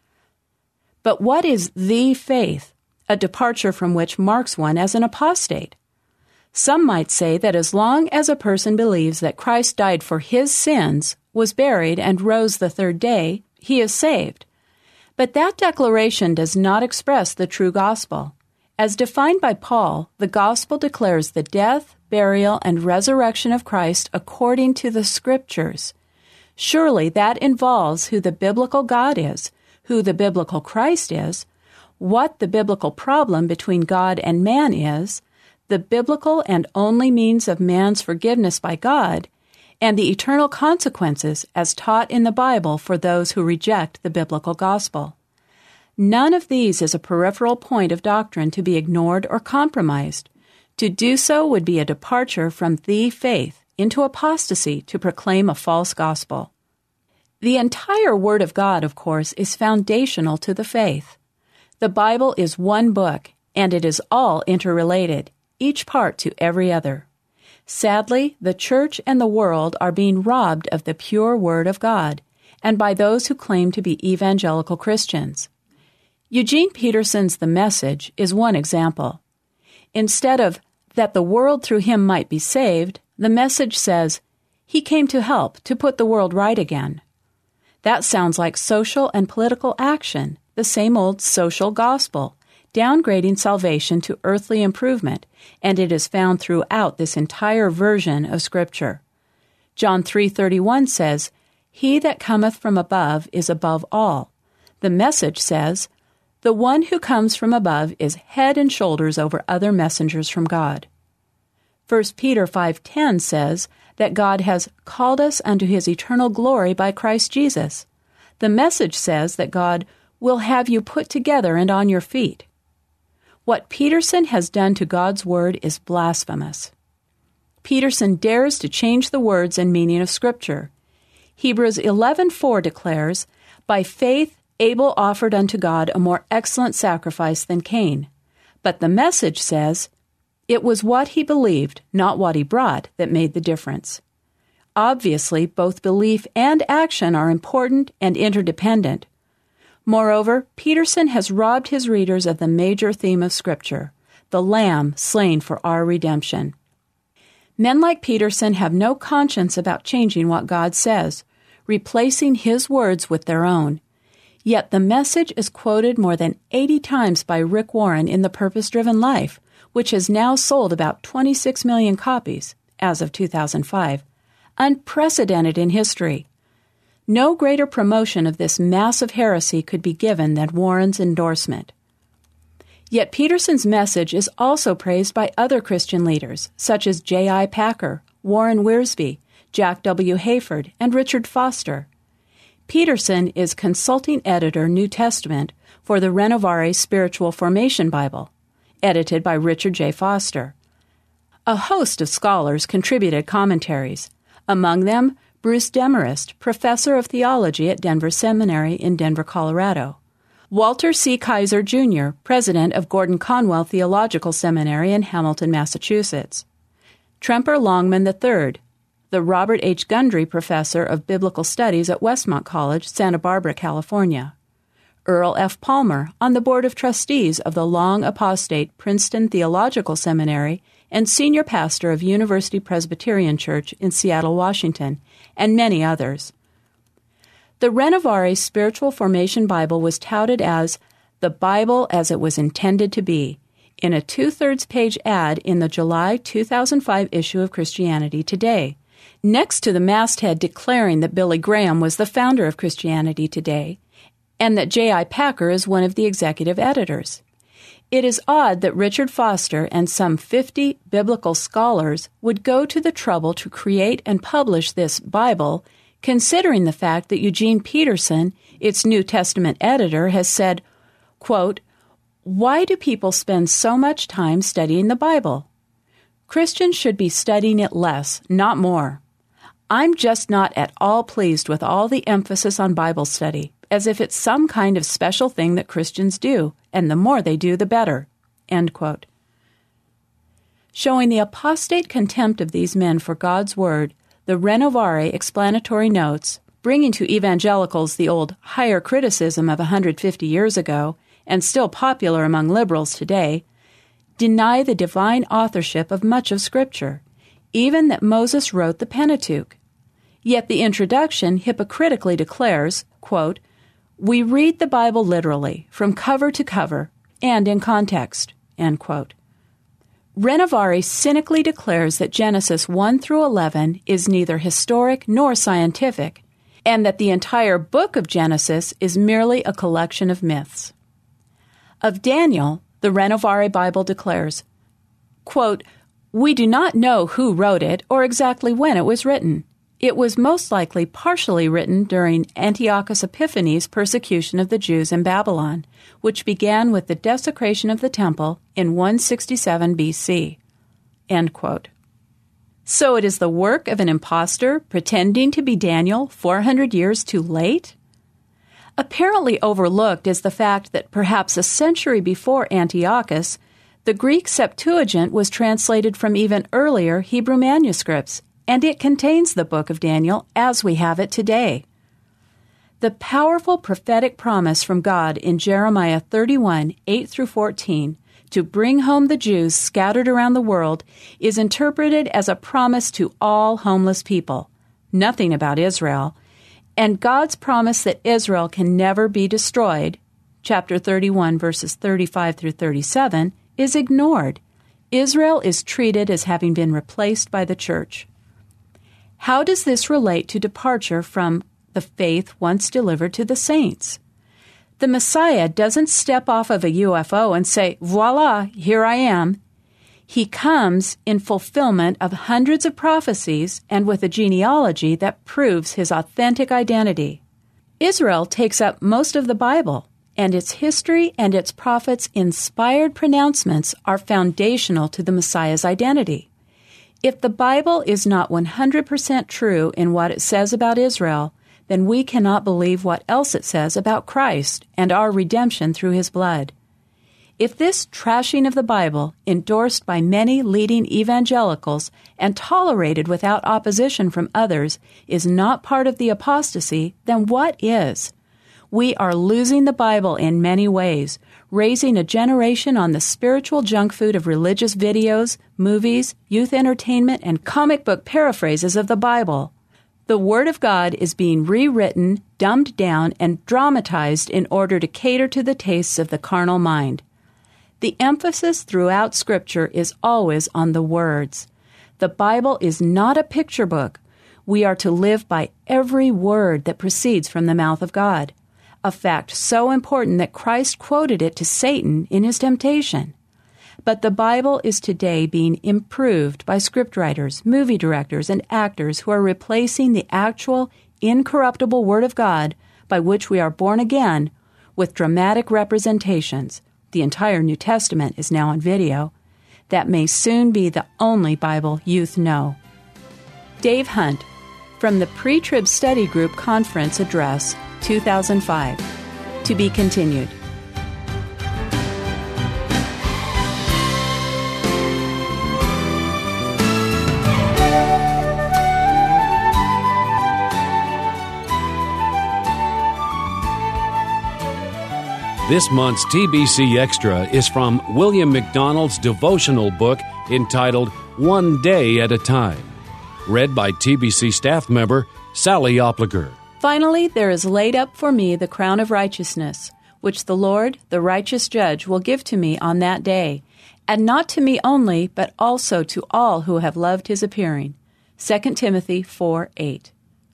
But what is the faith, a departure from which marks one as an apostate? Some might say that as long as a person believes that Christ died for his sins, was buried, and rose the third day, he is saved. But that declaration does not express the true gospel. As defined by Paul, the gospel declares the death, burial, and resurrection of Christ according to the Scriptures. Surely that involves who the biblical God is, who the biblical Christ is, what the biblical problem between God and man is, the biblical and only means of man's forgiveness by God, and the eternal consequences as taught in the Bible for those who reject the biblical gospel. None of these is a peripheral point of doctrine to be ignored or compromised. To do so would be a departure from the faith into apostasy to proclaim a false gospel. The entire Word of God, of course, is foundational to the faith. The Bible is one book, and it is all interrelated. each part to every other. Sadly, the church and the world are being robbed of the pure Word of God, and by those who claim to be evangelical Christians. Eugene Peterson's The Message is one example. Instead of, that the world through him might be saved, the message says, he came to help, to put the world right again. That sounds like social and political action, the same old social gospel, downgrading salvation to earthly improvement, and it is found throughout this entire version of Scripture. John 3:31 says, "He that cometh from above is above all." The Message says, "The one who comes from above is head and shoulders over other messengers from God." 1 Peter 5:10 says that God has called us unto his eternal glory by Christ Jesus. The Message says that God will have you put together and on your feet. What Peterson has done to God's Word is blasphemous. Peterson dares to change the words and meaning of Scripture. Hebrews 11:4 declares, "By faith Abel offered unto God a more excellent sacrifice than Cain." But the Message says, it was what he believed, not what he brought, that made the difference. Obviously, both belief and action are important and interdependent. Moreover, Peterson has robbed his readers of the major theme of Scripture, the Lamb slain for our redemption. Men like Peterson have no conscience about changing what God says, replacing his words with their own. Yet the Message is quoted more than 80 times by Rick Warren in The Purpose-Driven Life, which has now sold about 26 million copies as of 2005, unprecedented in history. No greater promotion of this massive heresy could be given than Warren's endorsement. Yet Peterson's message is also praised by other Christian leaders, such as J.I. Packer, Warren Wiersbe, Jack W. Hayford, and Richard Foster. Peterson is consulting editor New Testament for the Renovare Spiritual Formation Bible, edited by Richard J. Foster. A host of scholars contributed commentaries, among them Bruce Demarest, professor of theology at Denver Seminary in Denver, Colorado; Walter C. Kaiser, Jr., president of Gordon Conwell Theological Seminary in Hamilton, Massachusetts; Tremper Longman III, the Robert H. Gundry Professor of Biblical Studies at Westmont College, Santa Barbara, California; Earl F. Palmer, on the Board of Trustees of the long-apostate Princeton Theological Seminary and senior pastor of University Presbyterian Church in Seattle, Washington, and many others. The Renovare Spiritual Formation Bible was touted as the Bible as it was intended to be in a 2/3 page ad in the July 2005 issue of Christianity Today, next to the masthead declaring that Billy Graham was the founder of Christianity Today and that J.I. Packer is one of the executive editors. It is odd that Richard Foster and some 50 biblical scholars would go to the trouble to create and publish this Bible, considering the fact that Eugene Peterson, its New Testament editor, has said, quote, "Why do people spend so much time studying the Bible? Christians should be studying it less, not more. I'm just not at all pleased with all the emphasis on Bible study, as if it's some kind of special thing that Christians do, and the more they do, the better." End quote. Showing the apostate contempt of these men for God's Word, the Renovare explanatory notes, bringing to evangelicals the old higher criticism of 150 years ago, and still popular among liberals today, deny the divine authorship of much of Scripture, even that Moses wrote the Pentateuch. Yet the introduction hypocritically declares, quote, "We read the Bible literally, from cover to cover, and in context," end quote. Renovare cynically declares that Genesis 1 through 11 is neither historic nor scientific, and that the entire book of Genesis is merely a collection of myths. Of Daniel, the Renovare Bible declares, quote, "We do not know who wrote it or exactly when it was written. It was most likely partially written during Antiochus Epiphanes' persecution of the Jews in Babylon, which began with the desecration of the temple in 167 B.C. End quote. So it is the work of an impostor pretending to be Daniel 400 years too late? Apparently overlooked is the fact that perhaps a century before Antiochus, The Greek Septuagint was translated from even earlier Hebrew manuscripts, and it contains the book of Daniel as we have it today. The powerful prophetic promise from God in Jeremiah 31, 8-14, to bring home the Jews scattered around the world is interpreted as a promise to all homeless people, nothing about Israel, and God's promise that Israel can never be destroyed, chapter 31, verses 35-37, is ignored. Israel is treated as having been replaced by the church. How does this relate to departure from the faith once delivered to the saints? The Messiah doesn't step off of a UFO and say, voila, here I am. He comes in fulfillment of hundreds of prophecies and with a genealogy that proves his authentic identity. Israel takes up most of the Bible, and its history and its prophets' inspired pronouncements are foundational to the Messiah's identity. If the Bible is not 100% true in what it says about Israel, then we cannot believe what else it says about Christ and our redemption through his blood. If this trashing of the Bible, endorsed by many leading evangelicals and tolerated without opposition from others, is not part of the apostasy, then what is? We are losing the Bible in many ways, raising a generation on the spiritual junk food of religious videos, movies, youth entertainment, and comic book paraphrases of the Bible. The Word of God is being rewritten, dumbed down, and dramatized in order to cater to the tastes of the carnal mind. The emphasis throughout Scripture is always on the words. The Bible is not a picture book. We are to live by every word that proceeds from the mouth of God, a fact so important that Christ quoted it to Satan in his temptation. But the Bible is today being improved by scriptwriters, movie directors, and actors who are replacing the actual, incorruptible Word of God by which we are born again with dramatic representations. The entire New Testament is now on video. That may soon be the only Bible youth know. Dave Hunt, from the Pre-Trib Study Group Conference Address, 2005. To be continued. This month's TBC Extra is from William McDonald's devotional book entitled One Day at a Time, read by TBC staff member Sally Opliger. Finally, there is laid up for me the crown of righteousness, which the Lord, the righteous judge, will give to me on that day, and not to me only, but also to all who have loved his appearing. 2 Timothy 4:8.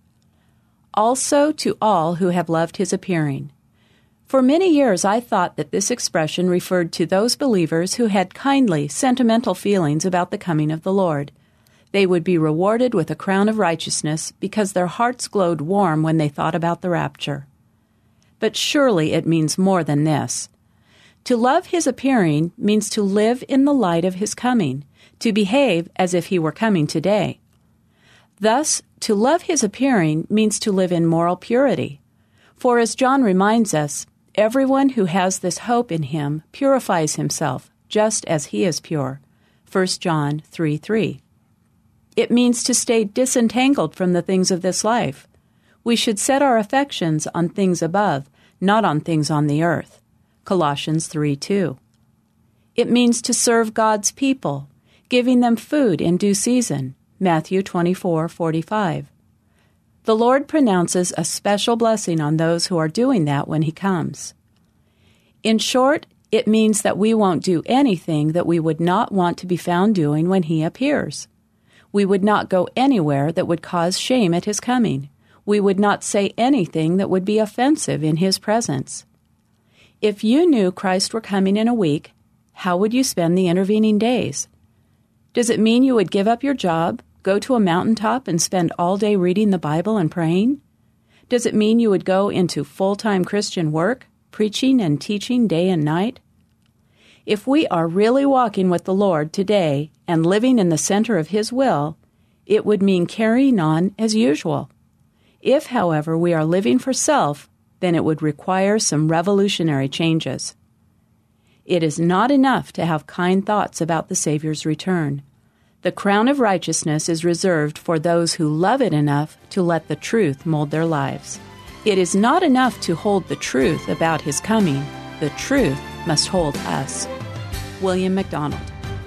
Also to all who have loved his appearing. For many years I thought that this expression referred to those believers who had kindly, sentimental feelings about the coming of the Lord. They would be rewarded with a crown of righteousness because their hearts glowed warm when they thought about the rapture. But surely it means more than this. To love his appearing means to live in the light of his coming, to behave as if he were coming today. Thus, to love his appearing means to live in moral purity. For as John reminds us, everyone who has this hope in him purifies himself, just as he is pure. 1 John 3:3. It means to stay disentangled from the things of this life. We should set our affections on things above, not on things on the earth. Colossians 3:2. It means to serve God's people, giving them food in due season. Matthew 24:45. The Lord pronounces a special blessing on those who are doing that when he comes. In short, it means that we won't do anything that we would not want to be found doing when he appears. We would not go anywhere that would cause shame at his coming. We would not say anything that would be offensive in his presence. If you knew Christ were coming in a week, how would you spend the intervening days? Does it mean you would give up your job, go to a mountaintop, and spend all day reading the Bible and praying? Does it mean you would go into full-time Christian work, preaching and teaching day and night? If we are really walking with the Lord today and living in the center of his will, it would mean carrying on as usual. If, however, we are living for self, then it would require some revolutionary changes. It is not enough to have kind thoughts about the Savior's return. The crown of righteousness is reserved for those who love it enough to let the truth mold their lives. It is not enough to hold the truth about His coming. The truth must hold us. William MacDonald.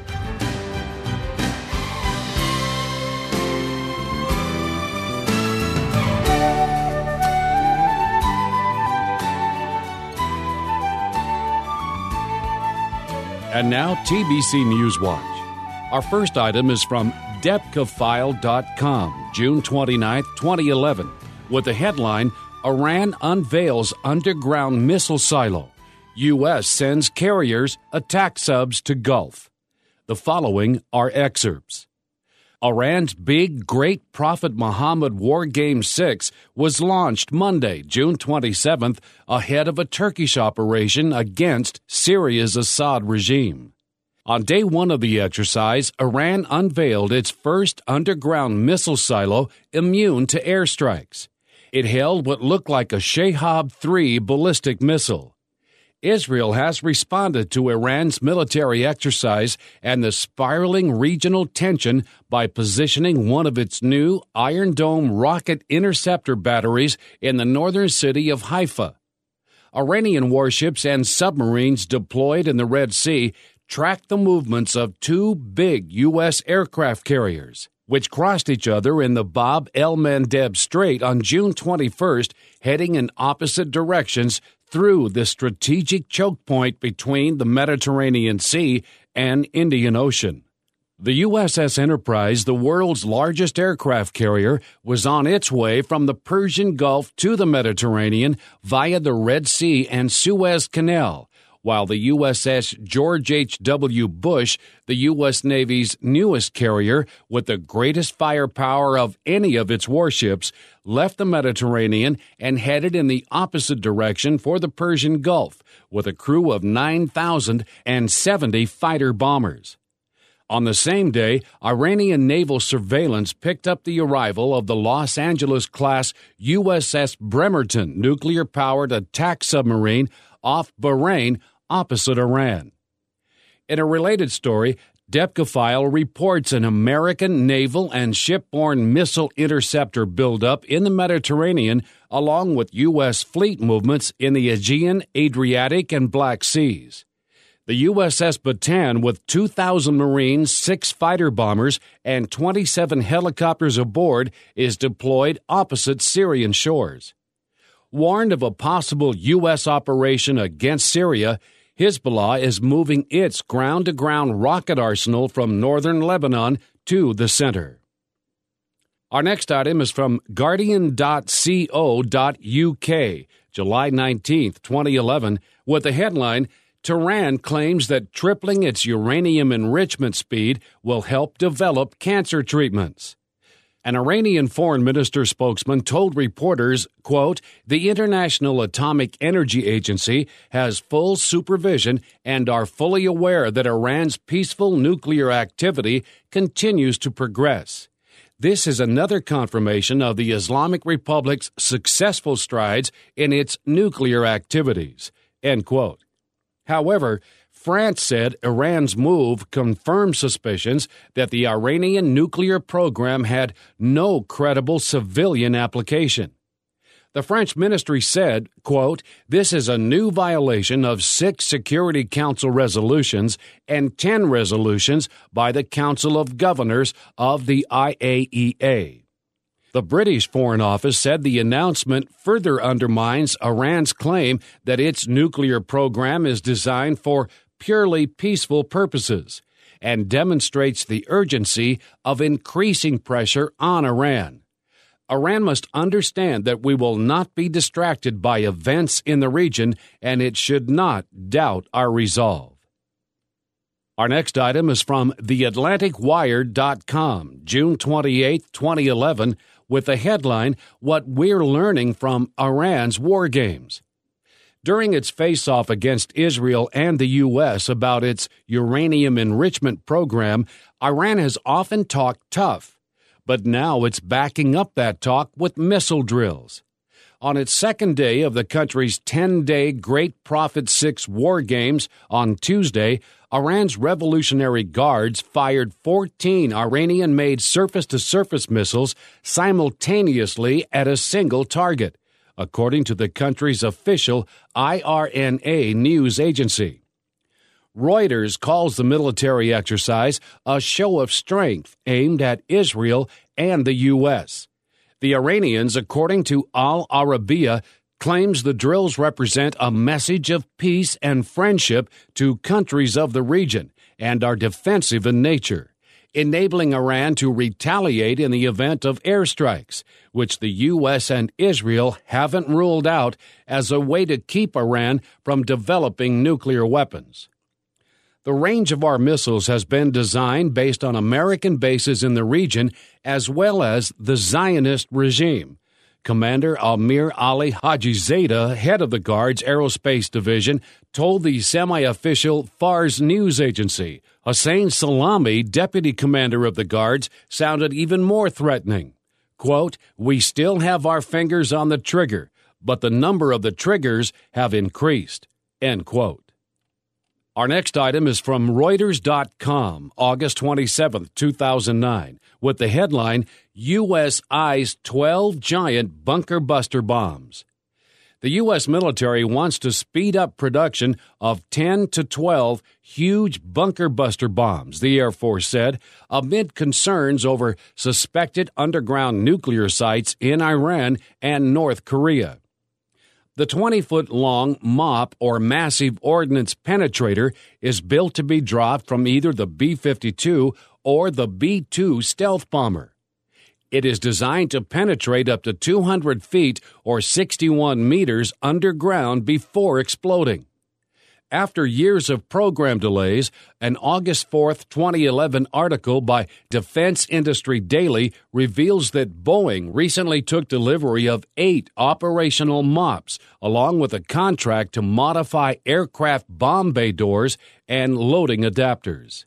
And now, TBC News Watch. Our first item is from DepkaFile.com, June 29, 2011, with the headline, Iran unveils underground missile silo. U.S. sends carriers, attack subs to Gulf. The following are excerpts. Iran's big Great Prophet Muhammad War Game 6 was launched Monday, June 27th, ahead of a Turkish operation against Syria's Assad regime. On day one of the exercise, Iran unveiled its first underground missile silo immune to airstrikes. It held what looked like a Shahab-3 ballistic missile. Israel has responded to Iran's military exercise and the spiraling regional tension by positioning one of its new Iron Dome rocket interceptor batteries in the northern city of Haifa. Iranian warships and submarines deployed in the Red Sea tracked the movements of two big U.S. aircraft carriers, which crossed each other in the Bab el-Mandeb Strait on June 21st, heading in opposite directions through the strategic choke point between the Mediterranean Sea and Indian Ocean. The USS Enterprise, the world's largest aircraft carrier, was on its way from the Persian Gulf to the Mediterranean via the Red Sea and Suez Canal, while the USS George H.W. Bush, the U.S. Navy's newest carrier with the greatest firepower of any of its warships, left the Mediterranean and headed in the opposite direction for the Persian Gulf with a crew of 9,070 fighter bombers. On the same day, Iranian naval surveillance picked up the arrival of the Los Angeles-class USS Bremerton nuclear-powered attack submarine off Bahrain opposite Iran. In a related story, Depkafile reports an American naval and shipborne missile interceptor buildup in the Mediterranean along with U.S. fleet movements in the Aegean, Adriatic, and Black Seas. The USS Bataan, with 2,000 Marines, 6 fighter bombers, and 27 helicopters aboard, is deployed opposite Syrian shores. Warned of a possible U.S. operation against Syria, Hezbollah is moving its ground-to-ground rocket arsenal from northern Lebanon to the center. Our next item is from Guardian.co.uk, July 19, 2011, with the headline, Tehran claims that tripling its uranium enrichment speed will help develop cancer treatments. An Iranian foreign minister spokesman told reporters, quote, the International Atomic Energy Agency has full supervision and are fully aware that Iran's peaceful nuclear activity continues to progress. This is another confirmation of the Islamic Republic's successful strides in its nuclear activities, end quote. However, France said Iran's move confirmed suspicions that the Iranian nuclear program had no credible civilian application. The French ministry said, quote, this is a new violation of 6 Security Council resolutions and 10 resolutions by the Council of Governors of the IAEA. The British Foreign Office said the announcement further undermines Iran's claim that its nuclear program is designed for purely peaceful purposes and demonstrates the urgency of increasing pressure on Iran. Iran must understand that we will not be distracted by events in the region, and it should not doubt our resolve. Our next item is from TheAtlanticWire.com, June 28, 2011, with the headline, What We're Learning from Iran's War Games. During its face-off against Israel and the U.S. about its uranium enrichment program, Iran has often talked tough, but now it's backing up that talk with missile drills. On its second day of the country's 10-day Great Prophet 6 war games on Tuesday, Iran's Revolutionary Guards fired 14 Iranian-made surface-to-surface missiles simultaneously at a single target, according to the country's official IRNA news agency. Reuters calls the military exercise a show of strength aimed at Israel and the U.S. The Iranians, according to Al Arabiya, claims the drills represent a message of peace and friendship to countries of the region and are defensive in nature, enabling Iran to retaliate in the event of airstrikes, which the U.S. and Israel haven't ruled out as a way to keep Iran from developing nuclear weapons. The range of our missiles has been designed based on American bases in the region as well as the Zionist regime. Commander Amir Ali Hajizadeh, head of the Guard's Aerospace Division, told the semi-official Fars news agency. Hossein Salami, deputy commander of the Guards, sounded even more threatening. Quote, "We still have our fingers on the trigger, but the number of the triggers have increased." End quote. Our next item is from Reuters.com, August 27, 2009, with the headline, U.S. Eyes 12 Giant Bunker Buster Bombs. The U.S. military wants to speed up production of 10 to 12 huge bunker buster bombs, the Air Force said, amid concerns over suspected underground nuclear sites in Iran and North Korea. The 20-foot-long MOP, or Massive Ordnance Penetrator, is built to be dropped from either the B-52 or the B-2 stealth bomber. It is designed to penetrate up to 200 feet or 61 meters underground before exploding. After years of program delays, an August 4, 2011 article by Defense Industry Daily reveals that Boeing recently took delivery of 8 operational MOPs, along with a contract to modify aircraft bomb bay doors and loading adapters.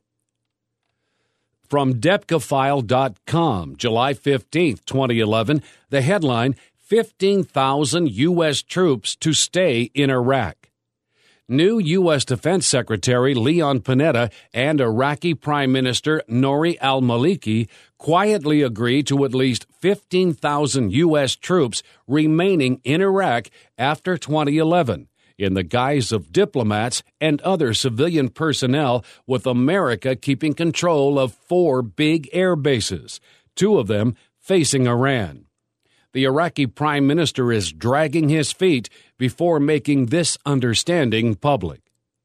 From DepkaFile.com, July 15, 2011, the headline, 15,000 U.S. troops to stay in Iraq. New U.S. Defense Secretary Leon Panetta and Iraqi Prime Minister Nouri al-Maliki quietly agreed to at least 15,000 U.S. troops remaining in Iraq after 2011, in the guise of diplomats and other civilian personnel, with America keeping control of 4 big air bases, 2 of them facing Iran. The Iraqi Prime Minister is dragging his feet before making this understanding public.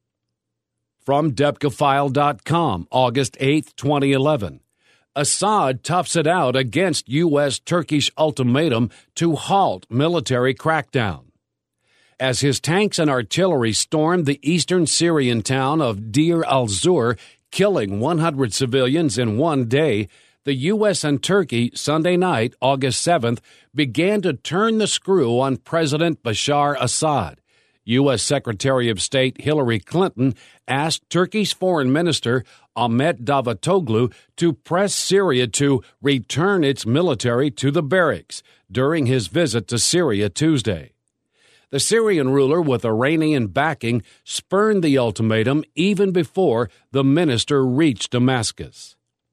From DepkaFile.com, August 8, 2011. Assad toughs it out against U.S.-Turkish ultimatum to halt military crackdown. As his tanks and artillery stormed the eastern Syrian town of Deir al-Zur, killing 100 civilians in one day, the U.S. and Turkey, Sunday night, August 7th, began to turn the screw on President Bashar Assad. U.S. Secretary of State Hillary Clinton asked Turkey's Foreign Minister Ahmet Davutoglu to press Syria to return its military to the barracks during his visit to Syria Tuesday. The Syrian ruler, with Iranian backing, spurned the ultimatum even before the minister reached Damascus.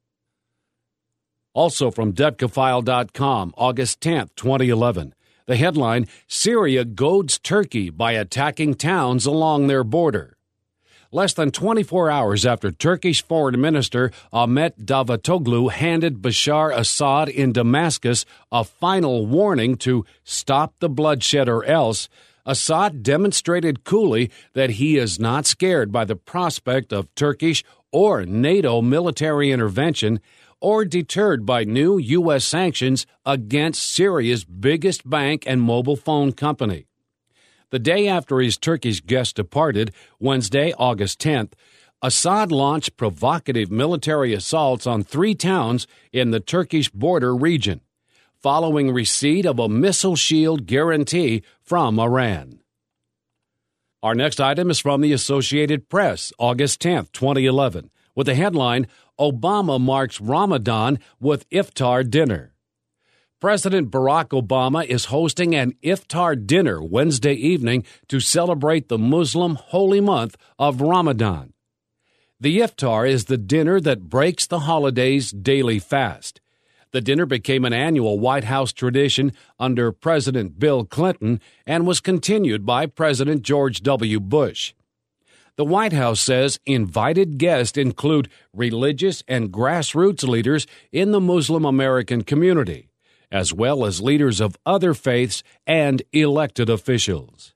Also from DepkaFile.com, August 10, 2011. The headline, Syria goads Turkey by attacking towns along their border. Less than 24 hours after Turkish Foreign Minister Ahmet Davutoglu handed Bashar Assad in Damascus a final warning to stop the bloodshed or else, Assad demonstrated coolly that he is not scared by the prospect of Turkish or NATO military intervention, or deterred by new U.S. sanctions against Syria's biggest bank and mobile phone company. The day after his Turkish guest departed, Wednesday, August 10th, Assad launched provocative military assaults on 3 towns in the Turkish border region, following receipt of a missile shield guarantee from Iran. Our next item is from the Associated Press, August 10th, 2011, with the headline, Obama marks Ramadan with iftar dinner. President Barack Obama is hosting an iftar dinner Wednesday evening to celebrate the Muslim holy month of Ramadan. The iftar is the dinner that breaks the holiday's daily fast. The dinner became an annual White House tradition under President Bill Clinton and was continued by President George W. Bush. The White House says invited guests include religious and grassroots leaders in the Muslim American community, as well as leaders of other faiths and elected officials.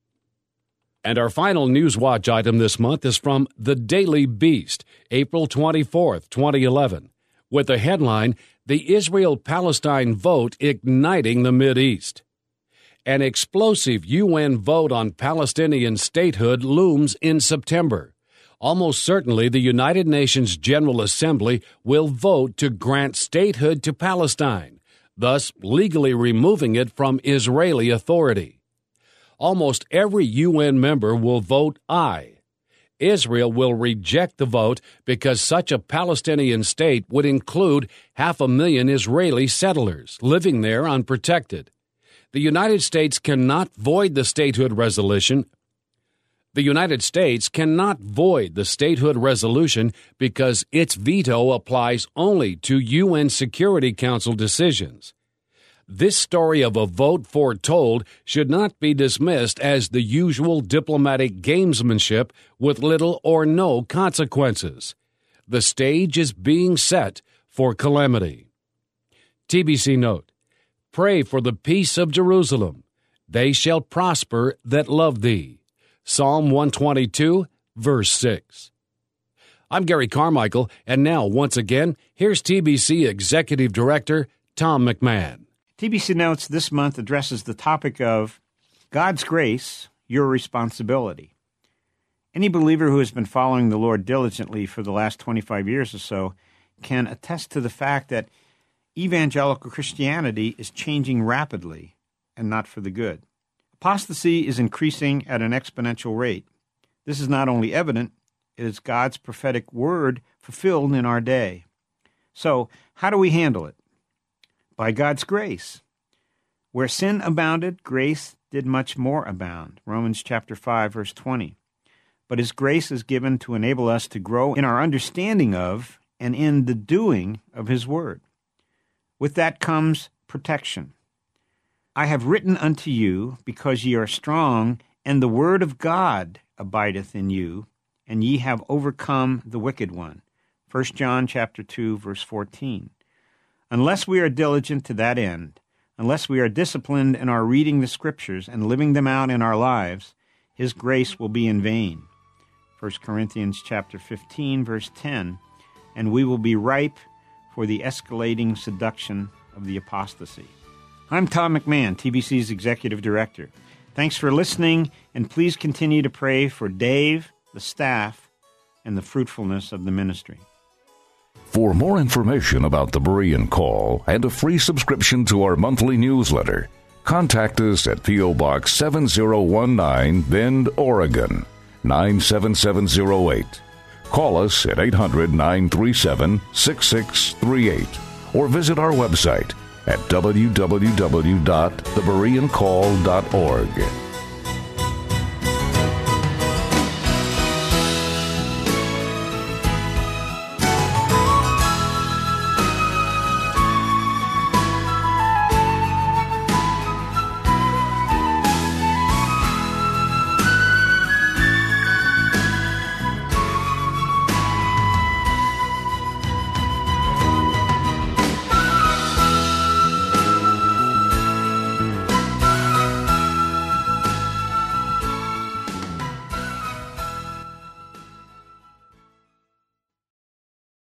And our final News Watch item this month is from The Daily Beast, April 24th, 2011, with the headline, The Israel-Palestine Vote Igniting the Mideast. An explosive UN vote on Palestinian statehood looms in September. Almost certainly, the United Nations General Assembly will vote to grant statehood to Palestine, thus legally removing it from Israeli authority. Almost every UN member will vote aye. Israel will reject the vote because such a Palestinian state would include 500,000 Israeli settlers living there unprotected. The United States cannot void the statehood resolution. The United States cannot void the statehood resolution because its veto applies only to UN Security Council decisions. This story of a vote foretold should not be dismissed as the usual diplomatic gamesmanship with little or no consequences. The stage is being set for calamity. TBC note, pray for the peace of Jerusalem. They shall prosper that love thee. Psalm 122, verse 6. I'm Gary Carmichael, and now, once again, here's TBC Executive Director Tom McMahon. TBC Notes this month addresses the topic of God's grace, your responsibility. Any believer who has been following the Lord diligently for the last 25 years or so can attest to the fact that evangelical Christianity is changing rapidly and not for the good. Apostasy is increasing at an exponential rate. This is not only evident, it is God's prophetic word fulfilled in our day. So, how do we handle it? By God's grace. Where sin abounded, grace did much more abound. Romans chapter 5, verse 20. But His grace is given to enable us to grow in our understanding of and in the doing of His word. With that comes protection. I have written unto you, because ye are strong, and the word of God abideth in you, and ye have overcome the wicked one. 1 John chapter 2, verse 14. Unless we are diligent to that end, unless we are disciplined in our reading the Scriptures and living them out in our lives, His grace will be in vain. 1 Corinthians chapter 15, verse 10, and we will be ripe for the escalating seduction of the apostasy. I'm Tom McMahon, TBC's Executive Director. Thanks for listening, and please continue to pray for Dave, the staff, and the fruitfulness of the ministry. For more information about the Berean Call and a free subscription to our monthly newsletter, contact us at P.O. Box 7019, Bend, Oregon, 97708. Call us at 800-937-6638 or visit our website at www.thebereancall.org.